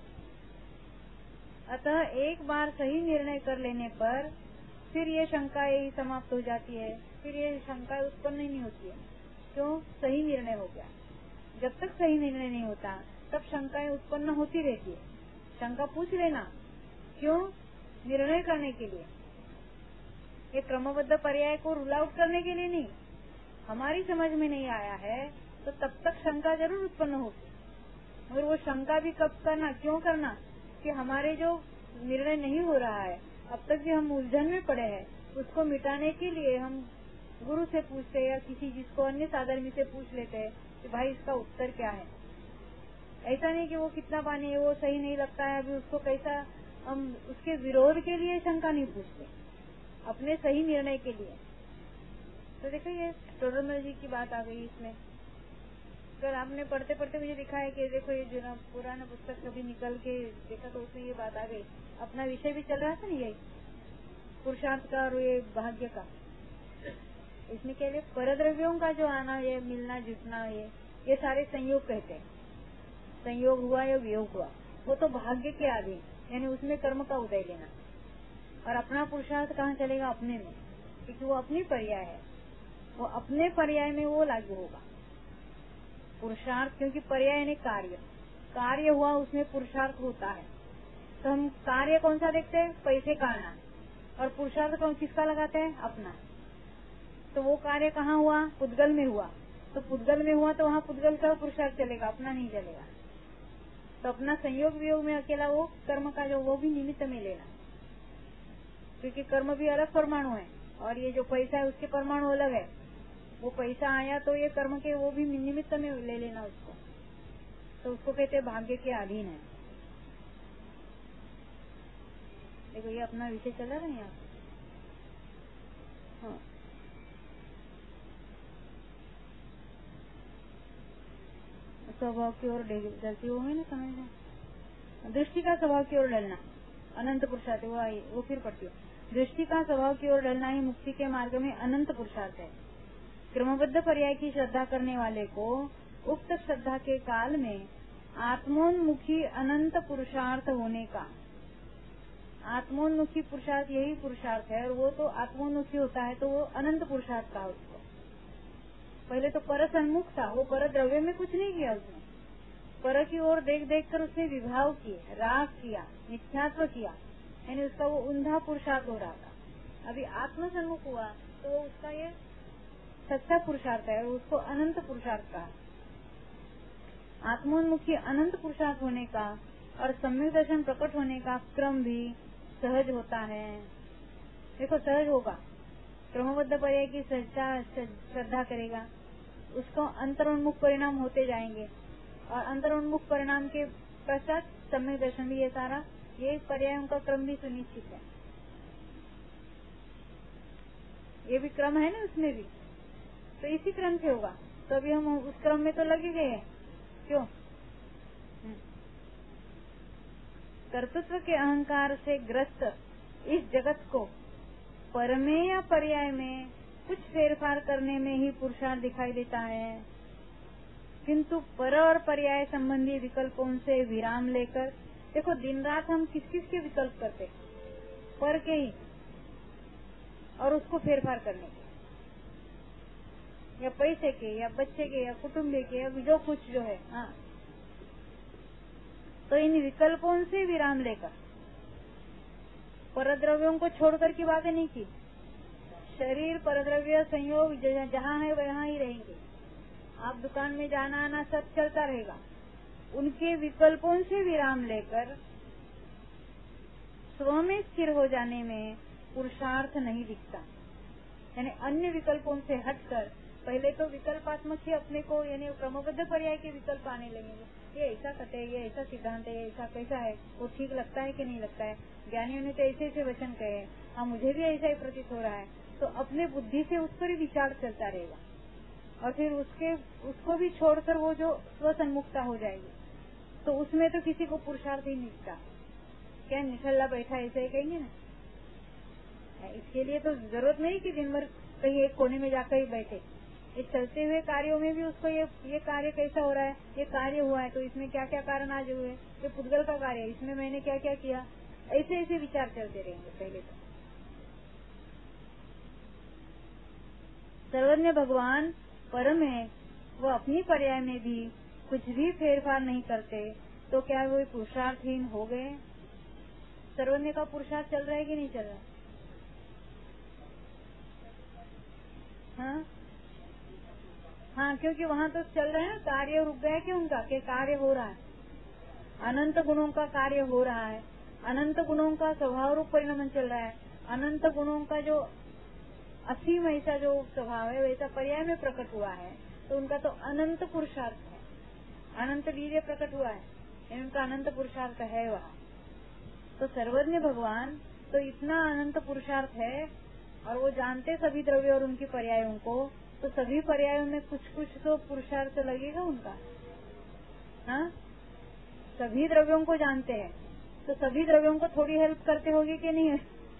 अतः एक बार सही निर्णय कर लेने पर फिर ये शंकाएं ही समाप्त हो जाती है, फिर ये शंकाएं उत्पन्न ही नहीं होती है। क्यों, सही निर्णय हो गया। जब तक सही निर्णय नहीं होता तब शंकाएं उत्पन्न होती रहती है। शंका पूछ लेना, क्यों, निर्णय करने के लिए, ये क्रमबद्ध पर्याय को रूल आउट करने के लिए नहीं। हमारी समझ में नहीं आया है तो तब तक शंका जरूर उत्पन्न होगी, मगर वो शंका भी कब करना, क्यों करना, कि हमारे जो निर्णय नहीं हो रहा है, अब तक भी हम उलझन में पड़े हैं, उसको मिटाने के लिए हम गुरु से पूछते हैं या किसी जिसको अन्य साधर्मी से पूछ लेते हैं कि भाई इसका उत्तर क्या है। ऐसा नहीं कि वो कितना पानी है, वो सही नहीं लगता है, अभी उसको कैसा, हम उसके विरोध के लिए शंका नहीं पूछते, अपने सही निर्णय के लिए। तो देखो ये टोडरमल जी की बात आ गई इसमें। अगर आपने पढ़ते पढ़ते मुझे दिखा है कि देखो ये जो ना पुराना पुस्तक कभी निकल के देखा तो उसमें ये बात आ गई। अपना विषय भी चल रहा था ना, यही पुरुषार्थ का और ये भाग्य का। इसमें क्या है, परद्रव्यों का जो आना, ये मिलना जुटना, ये ये सारे संयोग कहते हैं। संयोग हुआ या वियोग हुआ, वो तो भाग्य के आधीन, यानी उसमें कर्म का उदय लेना। और अपना पुरुषार्थ कहाँ चलेगा, अपने में, क्योंकि वो अपनी पर्याय है, वो अपने पर्याय में वो लागू होगा पुरुषार्थ, क्योंकि पर्याय यानी कार्य, कार्य हुआ उसमें पुरुषार्थ होता है। तो हम कार्य कौन सा देखते हैं? पैसे का आना। और पुरुषार्थ कौन किसका लगाते हैं? अपना। तो वो कार्य कहाँ हुआ? पुद्गल में हुआ। तो पुद्गल में हुआ तो वहाँ पुद्गल का पुरुषार्थ चलेगा, अपना नहीं चलेगा। तो अपना संयोग वियोग में अकेला वो कर्म का जो वो भी निमित्त में लेना, क्योंकि कर्म भी अलग परमाणु है और ये जो पैसा है उसके परमाणु अलग है। वो पैसा आया तो ये कर्म के वो भी निमित्त में ले लेना उसको, तो उसको कहते हैं भाग्य के अधीन है। देखो ये अपना विषय चला रहा है यहाँ। हाँ। स्वभाव की ओर डरती वो है ना, समझ में। दृष्टि का स्वभाव की ओर डलना अनंत पुरुषार्थ, वो आई वो फिर पढ़ती है। दृष्टि का स्वभाव की ओर डलना ही मुक्ति के मार्ग में अनंत पुरुषार्थ है। क्रमबद्ध पर्याय की श्रद्धा करने वाले को उक्त श्रद्धा के काल में आत्मोन्मुखी अनंत पुरुषार्थ होने का, आत्मोन्मुखी पुरुषार्थ यही पुरुषार्थ है और वो तो आत्मोन्मुखी होता है तो वो अनंत पुरुषार्थ का उसको। पहले तो पर सन्मुख था, वो पर द्रव्य में कुछ नहीं किया उसने, पर की ओर देख देख कर उसने विभाव किए, राग किया, मिथ्यात्व किया, यानी उसका वो ऊंधा पुरुषार्थ हो रहा था। अभी आत्म सन्मुख हुआ तो उसका ये सच्चा पुरुषार्थ है, उसको अनंत पुरुषार्थ कहा। आत्मोन्मुखी अनंत पुरुषार्थ होने का और सम्यक दर्शन प्रकट होने का क्रम भी सहज होता है। देखो सहज होगा, क्रमबद्ध पर्याय की श्रद्धा करेगा, उसको अंतरोन्मुख परिणाम होते जाएंगे और अंतरोन्मुख परिणाम के पश्चात सम्यक दर्शन भी, ये सारा ये पर्यायों का क्रम भी सुनिश्चित है। ये भी क्रम है ना उसमें भी, तो इसी क्रम से होगा। तो अभी हम उस क्रम में तो लगे गए हैं, क्यों? कर्तृत्व के अहंकार से ग्रस्त इस जगत को परमेय या पर्याय में कुछ फेरफार करने में ही पुरुषार्थ दिखाई देता है, किंतु पर और पर्याय संबंधी विकल्पों से विराम लेकर, देखो दिन रात हम किस किस के विकल्प करते, पर के ही, और उसको फेरफार करने के, या पैसे के या बच्चे के या कुटुंबे के या जो कुछ जो है। हाँ, तो इन विकल्पों से विराम लेकर परद्रव्यों को छोड़कर की बातें नहीं की। शरीर परद्रव्य संयोग जहाँ है वहाँ ही रहेंगे, आप दुकान में जाना आना सब चलता रहेगा। उनके विकल्पों से विराम लेकर स्व में स्थिर हो जाने में पुरुषार्थ नहीं दिखता, यानी अन्य विकल्पों से हटकर पहले तो विकल्पात्मक ही अपने को, यानी क्रमबद्ध पर्याय के विकल्प आने लगेंगे। ये ऐसा कटे, ये ऐसा सिद्धांत है, ये ऐसा कैसा है, वो ठीक लगता है कि नहीं लगता है। ज्ञानियों ने तो ऐसे ऐसे वचन कहे, हाँ मुझे भी ऐसा ही प्रतीत हो रहा है, तो अपने बुद्धि से उस पर ही विचार चलता रहेगा और फिर उसके उसको भी छोड़कर वो जो स्वसन्मुखता हो जाएगी, तो उसमें तो किसी को पुरुषार्थ ही मिलता। क्या निठल्ला बैठा ऐसे ही कहेंगे ना। इसके लिए तो जरूरत नहीं कि दिन भर कहीं एक कोने में जाकर ही बैठे। इस चलते हुए कार्यों में भी उसको ये ये कार्य कैसा हो रहा है, ये कार्य हुआ है तो इसमें क्या क्या कारण आज हुए, ये पुद्गल का कार्य है, इसमें मैंने क्या क्या किया, ऐसे ऐसे विचार चलते रहेंगे। पहले तो सर्वज्ञ भगवान परम है, वो अपनी पर्याय में भी कुछ भी फेरफार नहीं करते, तो क्या वो पुरुषार्थहीन हो गए? सर्वज्ञ का पुरुषार्थ चल रहा है कि नहीं चल रहा? हाँ हाँ, क्योंकि वहाँ तो चल रहा है, कार्य रुक गया कि उनका के कार्य हो रहा है, अनंत गुणों का कार्य हो रहा है, अनंत गुणों का स्वभाव रूप परिणाम चल रहा है, अनंत गुणों का जो असीम ऐसा जो स्वभाव है वैसा पर्याय में प्रकट हुआ है, तो उनका तो अनंत पुरुषार्थ है, अनंत वीर्य प्रकट हुआ है, उनका अनंत पुरुषार्थ है वहाँ। तो सर्वज्ञ भगवान तो इतना अनंत पुरुषार्थ है और वो जानते सभी द्रव्य और उनकी पर्यायों को, तो सभी पर्यायों में कुछ कुछ तो पुरुषार्थ लगेगा उनका। हाँ, सभी द्रव्यों को जानते हैं तो सभी द्रव्यों को थोड़ी हेल्प करते होगी कि नहीं है?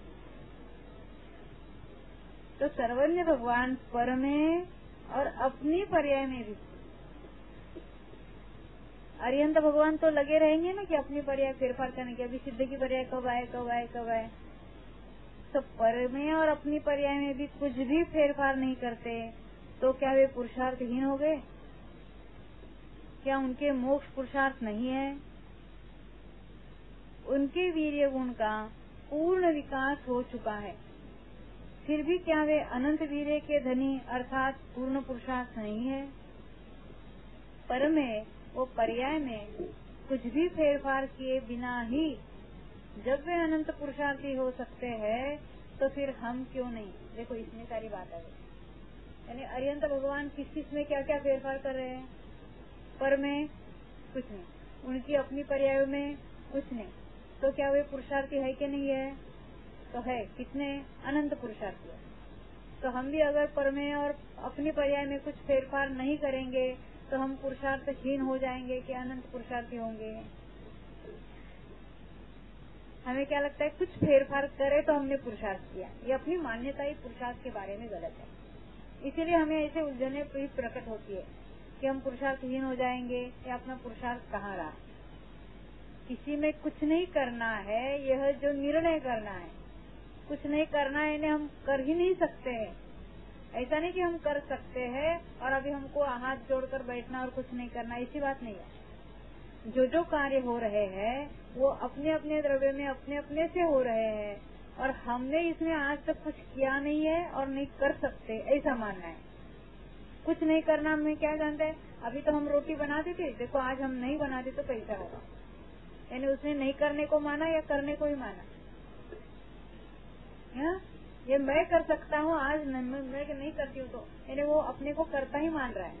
तो सर्वज्ञ भगवान पर में और अपनी पर्याय में भी, अरिहंत भगवान तो लगे रहेंगे ना कि अपनी पर्याय फेरफार करने की, अभी सिद्ध की पर्याय कब आए कब आए कब आए, तो पर में और अपनी पर्याय में भी कुछ भी फेरफार नहीं करते, तो क्या वे पुरुषार्थहीन हो गए? क्या उनके मोक्ष पुरुषार्थ नहीं है? उनके वीर्य गुण का पूर्ण विकास हो चुका है, फिर भी क्या वे अनंत वीर्य के धनी अर्थात पूर्ण पुरुषार्थ नहीं है? पर में वो पर्याय में कुछ भी फेरफार किए बिना ही जब वे अनंत पुरुषार्थी हो सकते हैं, तो फिर हम क्यों नहीं? देखो इसमें सारी बात है, यानी अरिहंत भगवान किस चीज में क्या क्या फेरफार कर रहे हैं? पर में कुछ नहीं, उनकी अपनी पर्यायों में कुछ नहीं, तो क्या वे पुरुषार्थी है कि नहीं है? तो है। कितने? अनंत पुरुषार्थी है। तो हम भी अगर पर में और अपनी पर्याय में कुछ फेरफार नहीं करेंगे तो हम पुरुषार्थहीन हो जाएंगे कि अनंत पुरुषार्थी होंगे? हमें क्या लगता है, कुछ फेरफार करे तो हमने पुरुषार्थ किया। ये अपनी मान्यता ही पुरुषार्थ के बारे में गलत है। इसीलिए हमें ऐसे उलझने प्रकट होती है कि हम पुरुषार्थहीन हो जाएंगे या अपना पुरुषार्थ कहाँ रहा। किसी में कुछ नहीं करना है, यह जो निर्णय करना है, कुछ नहीं करना है, इन्हें हम कर ही नहीं सकते हैं। ऐसा नहीं कि हम कर सकते हैं और अभी हमको हाथ जोड़कर बैठना और कुछ नहीं करना, ऐसी बात नहीं है। जो जो कार्य हो रहे हैं वो अपने अपने द्रव्य में अपने अपने से हो रहे हैं और हमने इसमें आज तक कुछ किया नहीं है और नहीं कर सकते, ऐसा मानना है। कुछ नहीं करना हमें क्या जानते हैं? अभी तो हम रोटी बनाते थे, देखो आज हम नहीं बनाते तो कैसा होगा। यानी उसने नहीं करने को माना या करने को ही माना? या? ये मैं कर सकता हूँ, आज मैं, मैं नहीं करती हूँ, तो यानी वो अपने को करता ही मान रहा है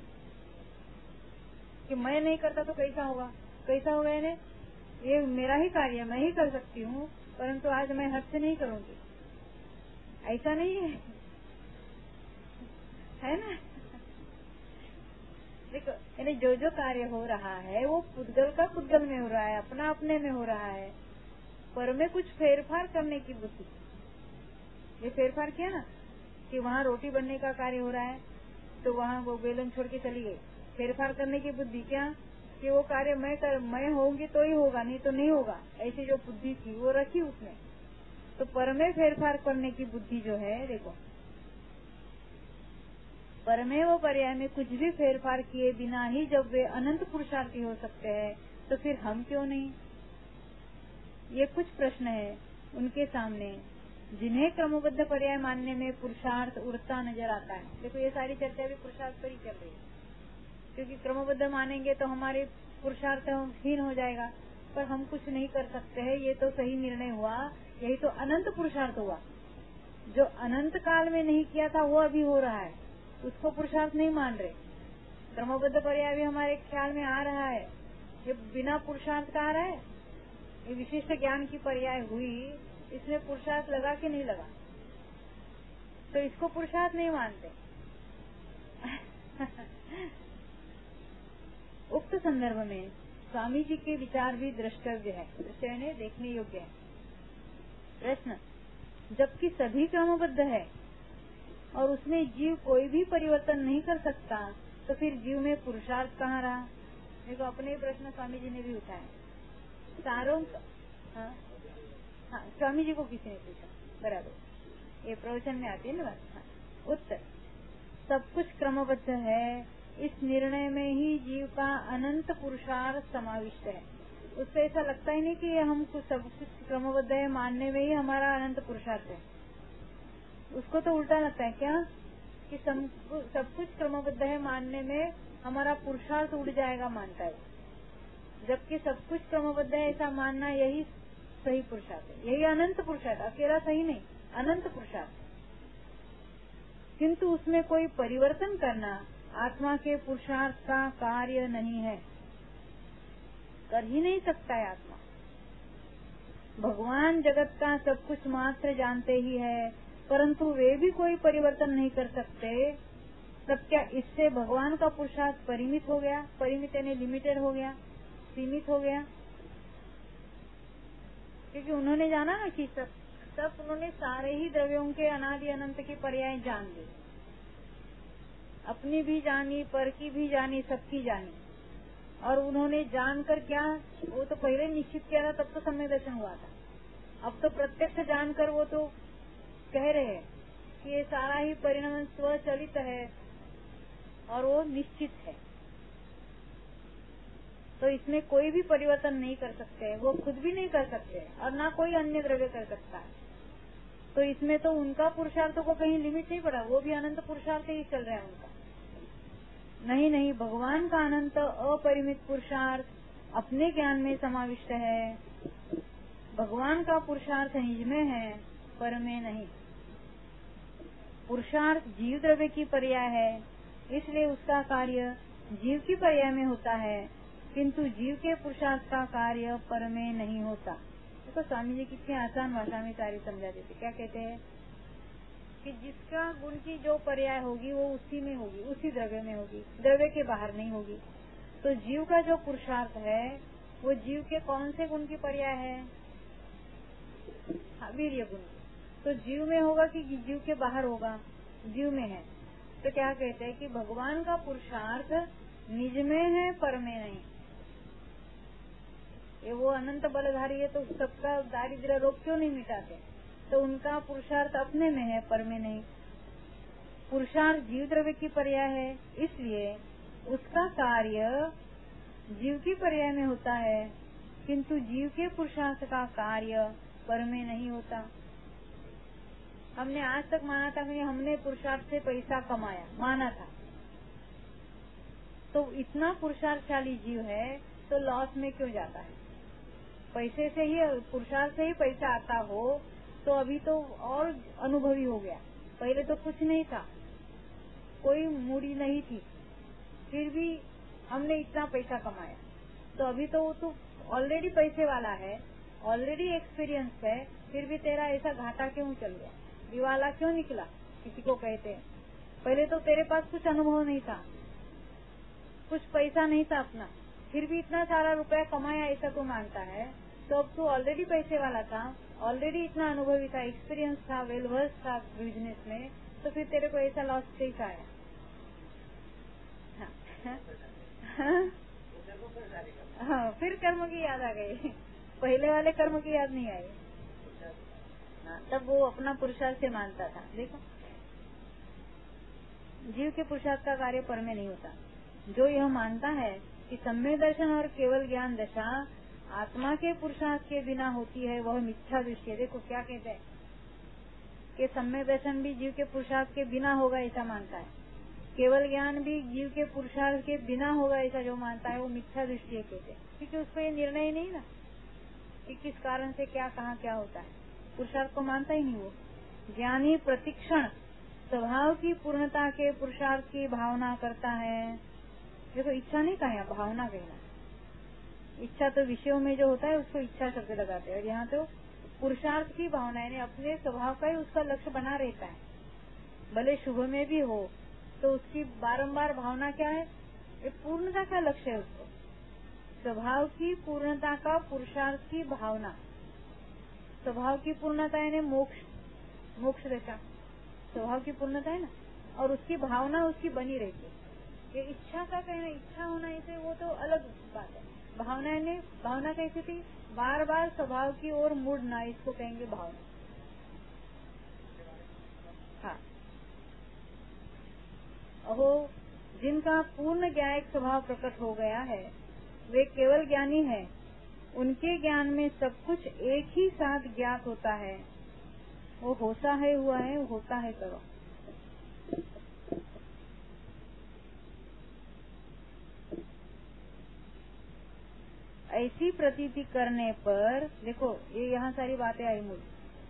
कि मैं नहीं करता तो कैसा होगा? कैसा होगा? यानी ये मेरा ही कार्य, मैं ही कर सकती हूँ, परंतु आज मैं हद से नहीं करूँगी, ऐसा नहीं है, है ना? देखो, यानी जो जो कार्य हो रहा है वो पुद्गल का पुद्गल में हो रहा है, अपना अपने में हो रहा है, पर में कुछ फेरफार करने की बुद्धि। ये फेरफार किया ना कि वहाँ रोटी बनने का कार्य हो रहा है तो वहाँ वो बेलन छोड़ के चली गई, फेरफार करने की बुद्धि। क्या कि वो कार्य मैं कर मैं होंगी तो ही होगा, नहीं तो नहीं होगा, ऐसी जो बुद्धि थी वो रखी उसने। तो पर में फेरफार करने की बुद्धि जो है, देखो पर में वो पर्याय में कुछ भी फेरफार किए बिना ही जब वे अनंत पुरुषार्थी हो सकते हैं, तो फिर हम क्यों नहीं? ये कुछ प्रश्न है उनके सामने जिन्हें क्रमबद्ध पर्याय मानने में पुरुषार्थ उड़ता नजर आता है। देखो ये सारी चर्चा भी पुरुषार्थ पर ही चल रही है, क्योंकि क्रमबद्ध मानेंगे तो हमारे पुरुषार्थ हीन हो जाएगा, पर हम कुछ नहीं कर सकते हैं, ये तो सही निर्णय हुआ, यही तो अनंत पुरुषार्थ हुआ। जो अनंत काल में नहीं किया था वो अभी हो रहा है, उसको पुरुषार्थ नहीं मान रहे। क्रमबद्ध पर्याय भी हमारे ख्याल में आ रहा है, ये बिना पुरुषार्थ का आ रहा है। ये विशिष्ट ज्ञान की पर्याय हुई, इसमें पुरुषार्थ लगा कि नहीं लगा? तो इसको पुरुषार्थ नहीं मानते। उक्त संदर्भ में स्वामी जी के विचार भी द्रष्टव्य है, दृष्टव्य ने देखने योग्य है। प्रश्न, जबकि सभी क्रमबद्ध है और उसमें जीव कोई भी परिवर्तन नहीं कर सकता, तो फिर जीव में पुरुषार्थ कहाँ रहा? देखो अपने प्रश्न स्वामी जी ने भी उठाया। सारों हाँ, हाँ स्वामी जी को किसी ने पूछा, बराबर, ये प्रवचन में आती है ना बात। हाँ, उत्तर, सब कुछ क्रमबद्ध है, इस निर्णय में ही जीव का अनंत पुरुषार्थ समाविष्ट है। उससे ऐसा लगता ही नहीं कि हम कुछ सब कुछ क्रमबद्ध है मानने में ही हमारा अनंत पुरुषार्थ है। उसको तो उल्टा लगता है क्या कि सब, सब कुछ क्रमबद्ध है मानने में हमारा पुरुषार्थ उड़ जाएगा, मानता है। जबकि सब कुछ क्रमबद्ध है ऐसा मानना यही सही पुरुषार्थ है, यही अनंत पुरुषार्थ, अकेला सही नहीं, अनंत पुरुषार्थ। किंतु उसमें कोई परिवर्तन करना आत्मा के पुरुषार्थ का कार्य नहीं है, कर ही नहीं सकता है आत्मा। भगवान जगत का सब कुछ मात्र जानते ही है, परंतु वे भी कोई परिवर्तन नहीं कर सकते। तब क्या इससे भगवान का पुरुषार्थ परिमित हो गया? परिमित यानी लिमिटेड हो गया, सीमित हो गया? क्योंकि उन्होंने जाना ना कि सब सब उन्होंने सारे ही द्रव्यों के अनादि अनंत की पर्याय जान ली, अपनी भी जानी, पर की भी जानी, सबकी जानी। और उन्होंने जानकर क्या, वो तो पहले निश्चित किया था, तब तो सम्यक दर्शन हुआ था। अब तो प्रत्यक्ष जानकर वो तो कह रहे हैं कि ये सारा ही परिणाम स्वचलित है और वो निश्चित है। तो इसमें कोई भी परिवर्तन नहीं कर सकते, वो खुद भी नहीं कर सकते और ना कोई अन्य द्रव्य कर सकता है। तो इसमें तो उनका पुरुषार्थ को कहीं लिमिट नहीं पड़ा, वो भी अनंत पुरुषार्थ ही चल रहा है उनका। नहीं नहीं, भगवान का अनंत अपरिमित पुरुषार्थ अपने ज्ञान में समाविष्ट है। भगवान का पुरुषार्थ निज में है, पर में नहीं। पुरुषार्थ जीव द्रव्य की पर्याय है, इसलिए उसका कार्य जीव की पर्याय में होता है, किंतु जीव के पुरुषार्थ का कार्य पर में नहीं होता। देखो तो स्वामी जी कितनी आसान भाषा में सारी समझा देते। क्या कहते हैं कि जिसका गुण की जो पर्याय होगी वो उसी में होगी, उसी द्रव्य में होगी, द्रव्य के बाहर नहीं होगी। तो जीव का जो पुरुषार्थ है वो जीव के कौन से गुण की पर्याय है? हाँ, वीर्य गुण। तो जीव में होगा कि जीव के बाहर होगा? जीव में है। तो क्या कहते हैं कि भगवान का पुरुषार्थ निज में है, पर में नहीं। ये वो अनंत बलधारी है, तो सबका दारिद्र्य रोग क्यों नहीं मिटाते? तो उनका पुरुषार्थ अपने में है, पर में नहीं। पुरुषार्थ जीव द्रव्य की पर्याय है, इसलिए उसका कार्य जीव की पर्याय में होता है, किंतु जीव के पुरुषार्थ का कार्य पर में नहीं होता। हमने आज तक माना था कि हमने पुरुषार्थ से पैसा कमाया, माना था। तो इतना पुरुषार्थशाली जीव है तो लॉस में क्यों जाता है? पैसे से ही, पुरुषार्थ से ही पैसा आता हो तो अभी तो और अनुभवी हो गया। पहले तो कुछ नहीं था, कोई मूड़ी नहीं थी, फिर भी हमने इतना पैसा कमाया। तो अभी तो वो तो ऑलरेडी पैसे वाला है, ऑलरेडी एक्सपीरियंस है, फिर भी तेरा ऐसा घाटा क्यों चल गया, दिवाला क्यों निकला? किसी को कहते हैं पहले तो तेरे पास कुछ अनुभव नहीं था, कुछ पैसा नहीं था अपना, फिर भी इतना सारा रुपया कमाया, ऐसा तो मानता है। तो अब तू ऑलरेडी पैसे वाला था, ऑलरेडी इतना अनुभवी था, एक्सपीरियंस था, वेल वर्स था बिजनेस में, तो फिर तेरे को ऐसा लॉस कैसा आया? हाँ, हाँ, हाँ, फिर कर्म की याद आ गई, पहले वाले कर्म की याद नहीं आई। हाँ, तब वो अपना पुरुषार्थ से मानता था। देखो, जीव के पुरुषार्थ का कार्य पर में नहीं होता। जो यह मानता है कि सम्यक दर्शन और केवल ज्ञान दशा आत्मा के पुरुषार्थ के बिना होती है, वह मिथ्या दृष्टि है। देखो क्या कहते हैं कि सम्यक दर्शन भी जीव के पुरुषार्थ के बिना होगा, ऐसा मानता है। केवल ज्ञान भी जीव के पुरुषार्थ के बिना होगा, ऐसा जो मानता है वो मिथ्या दृष्टि है कहते हैं। क्योंकि उसको ये निर्णय नहीं ना कि किस कारण से क्या कहाँ क्या होता है, पुरुषार्थ को मानता ही नहीं वो। ज्ञानी प्रतिक्षण स्वभाव की पूर्णता के पुरुषार्थ की भावना करता है। देखो, इच्छा नहीं कहा, भावना कहना। इच्छा तो विषयों में जो होता है उसको इच्छा शब्द लगाते हैं, और यहाँ तो पुरुषार्थ की भावना यानी अपने स्वभाव का ही उसका लक्ष्य बना रहता है। भले शुभ में भी हो तो उसकी बारंबार भावना क्या है? ये पूर्णता का लक्ष्य है उसको, स्वभाव की पूर्णता का पुरुषार्थ की भावना। स्वभाव की पूर्णता यानी मोक्ष, मोक्ष दशा स्वभाव की पूर्णता है ना, और उसकी भावना उसकी बनी रहती है। ये इच्छा का कहना, इच्छा होना इसे वो तो अलग बात है। भावना ने भावना कैसी थी? बार बार स्वभाव की ओर मुड़ना, इसको कहेंगे भावना। हाँ, अहो, जिनका पूर्ण ज्ञायक स्वभाव प्रकट हो गया है वे केवल ज्ञानी है। उनके ज्ञान में सब कुछ एक ही साथ ज्ञात होता है। वो होता है हुआ है, वो होता है करो। ऐसी प्रतीति करने पर देखो, ये यहाँ सारी बातें आई मूल।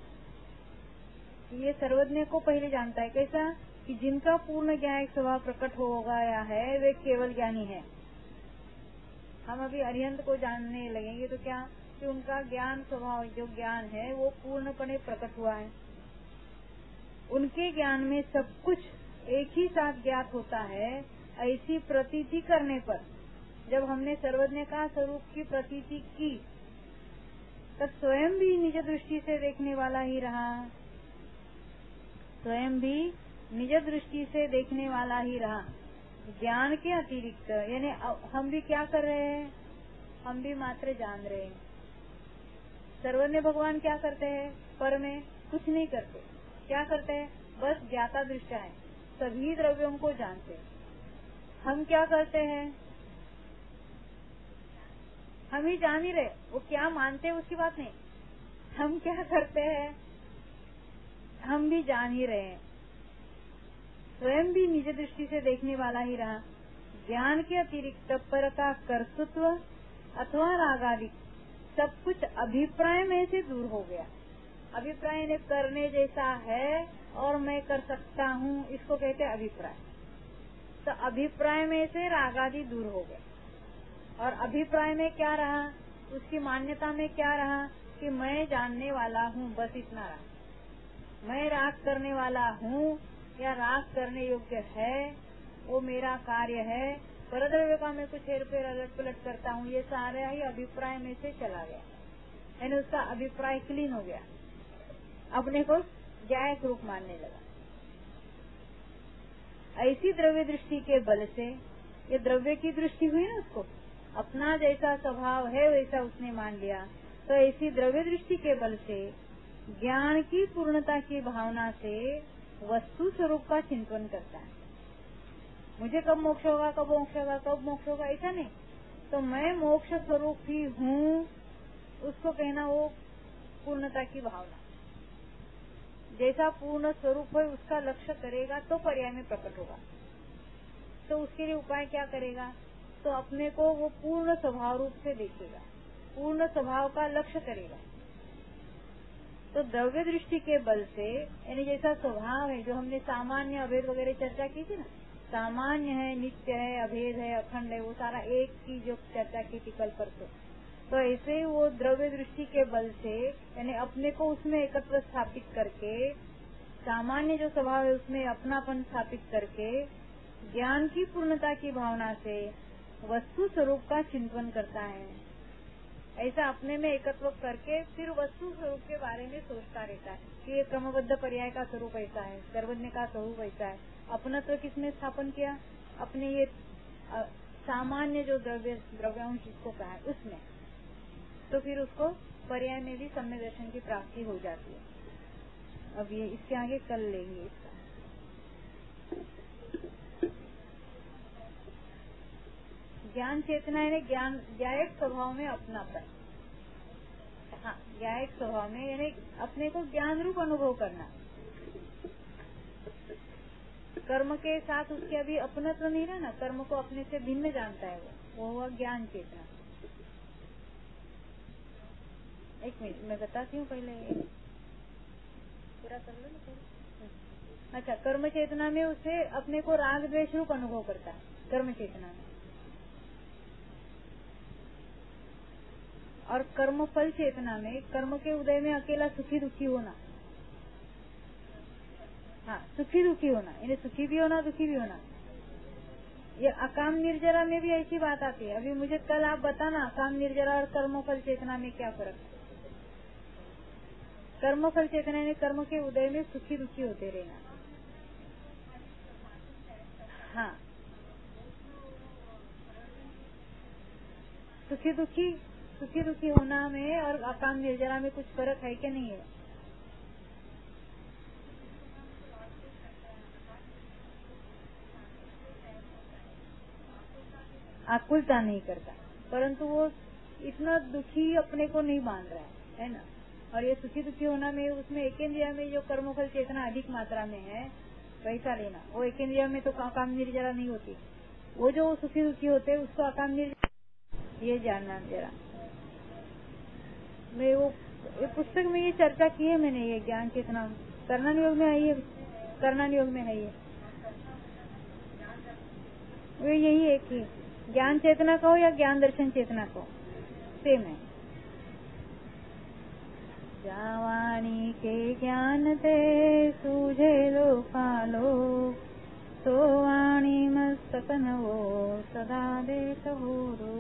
ये सर्वज्ञ को पहले जानता है कैसा कि जिनका पूर्ण ज्ञायक स्वभाव प्रकट हो गया है वे केवल ज्ञानी है। हम अभी अरिहंत को जानने लगेंगे तो क्या कि उनका ज्ञान स्वभाव जो ज्ञान है वो पूर्णपणे प्रकट हुआ है। उनके ज्ञान में सब कुछ एक ही साथ ज्ञात होता है। ऐसी प्रतीति करने पर, जब हमने सर्वज्ञ का स्वरूप की प्रतीति की तब स्वयं भी निज दृष्टि से देखने वाला ही रहा, स्वयं भी निज दृष्टि से देखने वाला ही रहा। ज्ञान के अतिरिक्त यानी हम भी क्या कर रहे हैं? हम भी मात्र जान रहे हैं। सर्वज्ञ भगवान क्या करते हैं? पर में कुछ नहीं करते। क्या करते हैं? बस ज्ञाता दृष्टा है, सभी द्रव्यों को जानते हैं। हम क्या करते हैं? हम ही जान ही रहे, वो क्या मानते हैं उसकी बात नहीं, हम क्या करते हैं हम भी जान ही रहे हैं। स्वयं भी निज दृष्टि से देखने वाला ही रहा। ज्ञान के अतिरिक्त पर का कर्तृत्व अथवा रागादि सब कुछ अभिप्राय में से दूर हो गया। अभिप्राय ने करने जैसा है और मैं कर सकता हूँ, इसको कहते हैं अभिप्राय। तो अभिप्राय में से रागादि दूर हो गए और अभिप्राय में क्या रहा, उसकी मान्यता में क्या रहा कि मैं जानने वाला हूँ, बस इतना रहा। मैं राग करने वाला हूँ या राग करने योग्य है, वो मेरा कार्य है। परद्रव्य का मैं कुछ हेर फेर अलट पलट करता हूँ, ये सारा ही अभिप्राय में से चला गया, यानी उसका अभिप्राय क्लीन हो गया, अपने को ज्ञायक रूप मानने लगा। ऐसी द्रव्य दृष्टि के बल से, ये द्रव्य की दृष्टि हुई ना, उसको अपना जैसा स्वभाव है वैसा उसने मान लिया। तो ऐसी द्रव्य दृष्टि के बल से ज्ञान की पूर्णता की भावना से वस्तु स्वरूप का चिंतन करता है। मुझे कब मोक्ष होगा, कब मोक्ष होगा, कब मोक्ष होगा, ऐसा नहीं। तो मैं मोक्ष स्वरूप ही हूँ, उसको कहना वो पूर्णता की भावना। जैसा पूर्ण स्वरूप है उसका लक्ष्य करेगा तो पर्याय में प्रकट होगा। तो उसके लिए उपाय क्या करेगा, तो अपने को वो पूर्ण स्वभाव रूप से देखेगा, पूर्ण स्वभाव का लक्ष्य करेगा। तो द्रव्य दृष्टि के बल से, यानी जैसा स्वभाव है, जो हमने सामान्य अभेद वगैरह चर्चा की थी ना, सामान्य है, नित्य है, अभेद है, अखंड है, वो सारा एक की जो चर्चा की थी कल परसों। तो ऐसे वो द्रव्य दृष्टि के बल से, यानी अपने को उसमें एकत्र स्थापित करके, सामान्य जो स्वभाव है उसमें अपनापन स्थापित करके, ज्ञान की पूर्णता की भावना से वस्तु स्वरूप का चिंतन करता है। ऐसा अपने में एकत्व करके फिर वस्तु स्वरूप के बारे में सोचता रहता है कि ये क्रमबद्ध पर्याय का स्वरूप ऐसा है, सर्वज्ञ का स्वरूप ऐसा है। अपनत्व किसने स्थापन किया, अपने ये आ, सामान्य जो द्रव्य द्रव्यांश जिसको कहा है उसमें। तो फिर उसको पर्याय में भी सम्यक दर्शन की प्राप्ति हो जाती है। अब ये इसके आगे कल लेंगे इसका। ज्ञान चेतना है ज्ञान ज्ञायक स्वभाव में अपनापन। हाँ, ज्ञायक स्वभाव में यानी अपने को ज्ञान रूप अनुभव करना। कर्म के साथ उसके अभी अपनत्व नहीं रहा ना, कर्म को अपने से भिन्न जानता है वो वो हुआ ज्ञान चेतना। एक मिनट मैं बताती हूँ, पहले पूरा कर लो ना पहले। अच्छा, कर्म चेतना में उसे अपने को राग द्वेष रूप अनुभव करता है कर्म चेतना में। और कर्म फल चेतना में कर्म के उदय में अकेला सुखी दुखी होना। हाँ, सुखी दुखी होना, यानी सुखी भी होना दुखी भी होना। ये अकाम निर्जरा में भी ऐसी बात आती है। अभी मुझे कल आप बताना अकाम निर्जरा और कर्म फल चेतना में क्या फर्क है। कर्म फल चेतना यानी कर्म के उदय में सुखी दुखी होते रहना। हाँ, सुखी दुखी सुखी दुखी होना में और अकाम निर्जरा में कुछ फर्क है कि नहीं है? आकुलता नहीं करता, परंतु वो इतना दुखी अपने को नहीं मान रहा है, है ना। और ये सुखी दुखी होना में उसमें एकेंद्रिया में जो कर्मफल चेतना अधिक मात्रा में है वैसा लेना। वो एकेंद्रिया में तो अकाम निर्जरा नहीं होती। वो जो सुखी दुखी होते हैं उसको अकाम निर्जरा, ये जानना जरा। मैं वो पुस्तक में ये चर्चा की है मैंने, ये ज्ञान चेतना कर्णन योग में है, ये कर्णन योग में है। ये वो यही है कि ज्ञान चेतना को या ज्ञान दर्शन चेतना को सेम है। जावानी के ज्ञान ते सूझे लोकालो, सो वाणी मस्तक नवो सदा देखो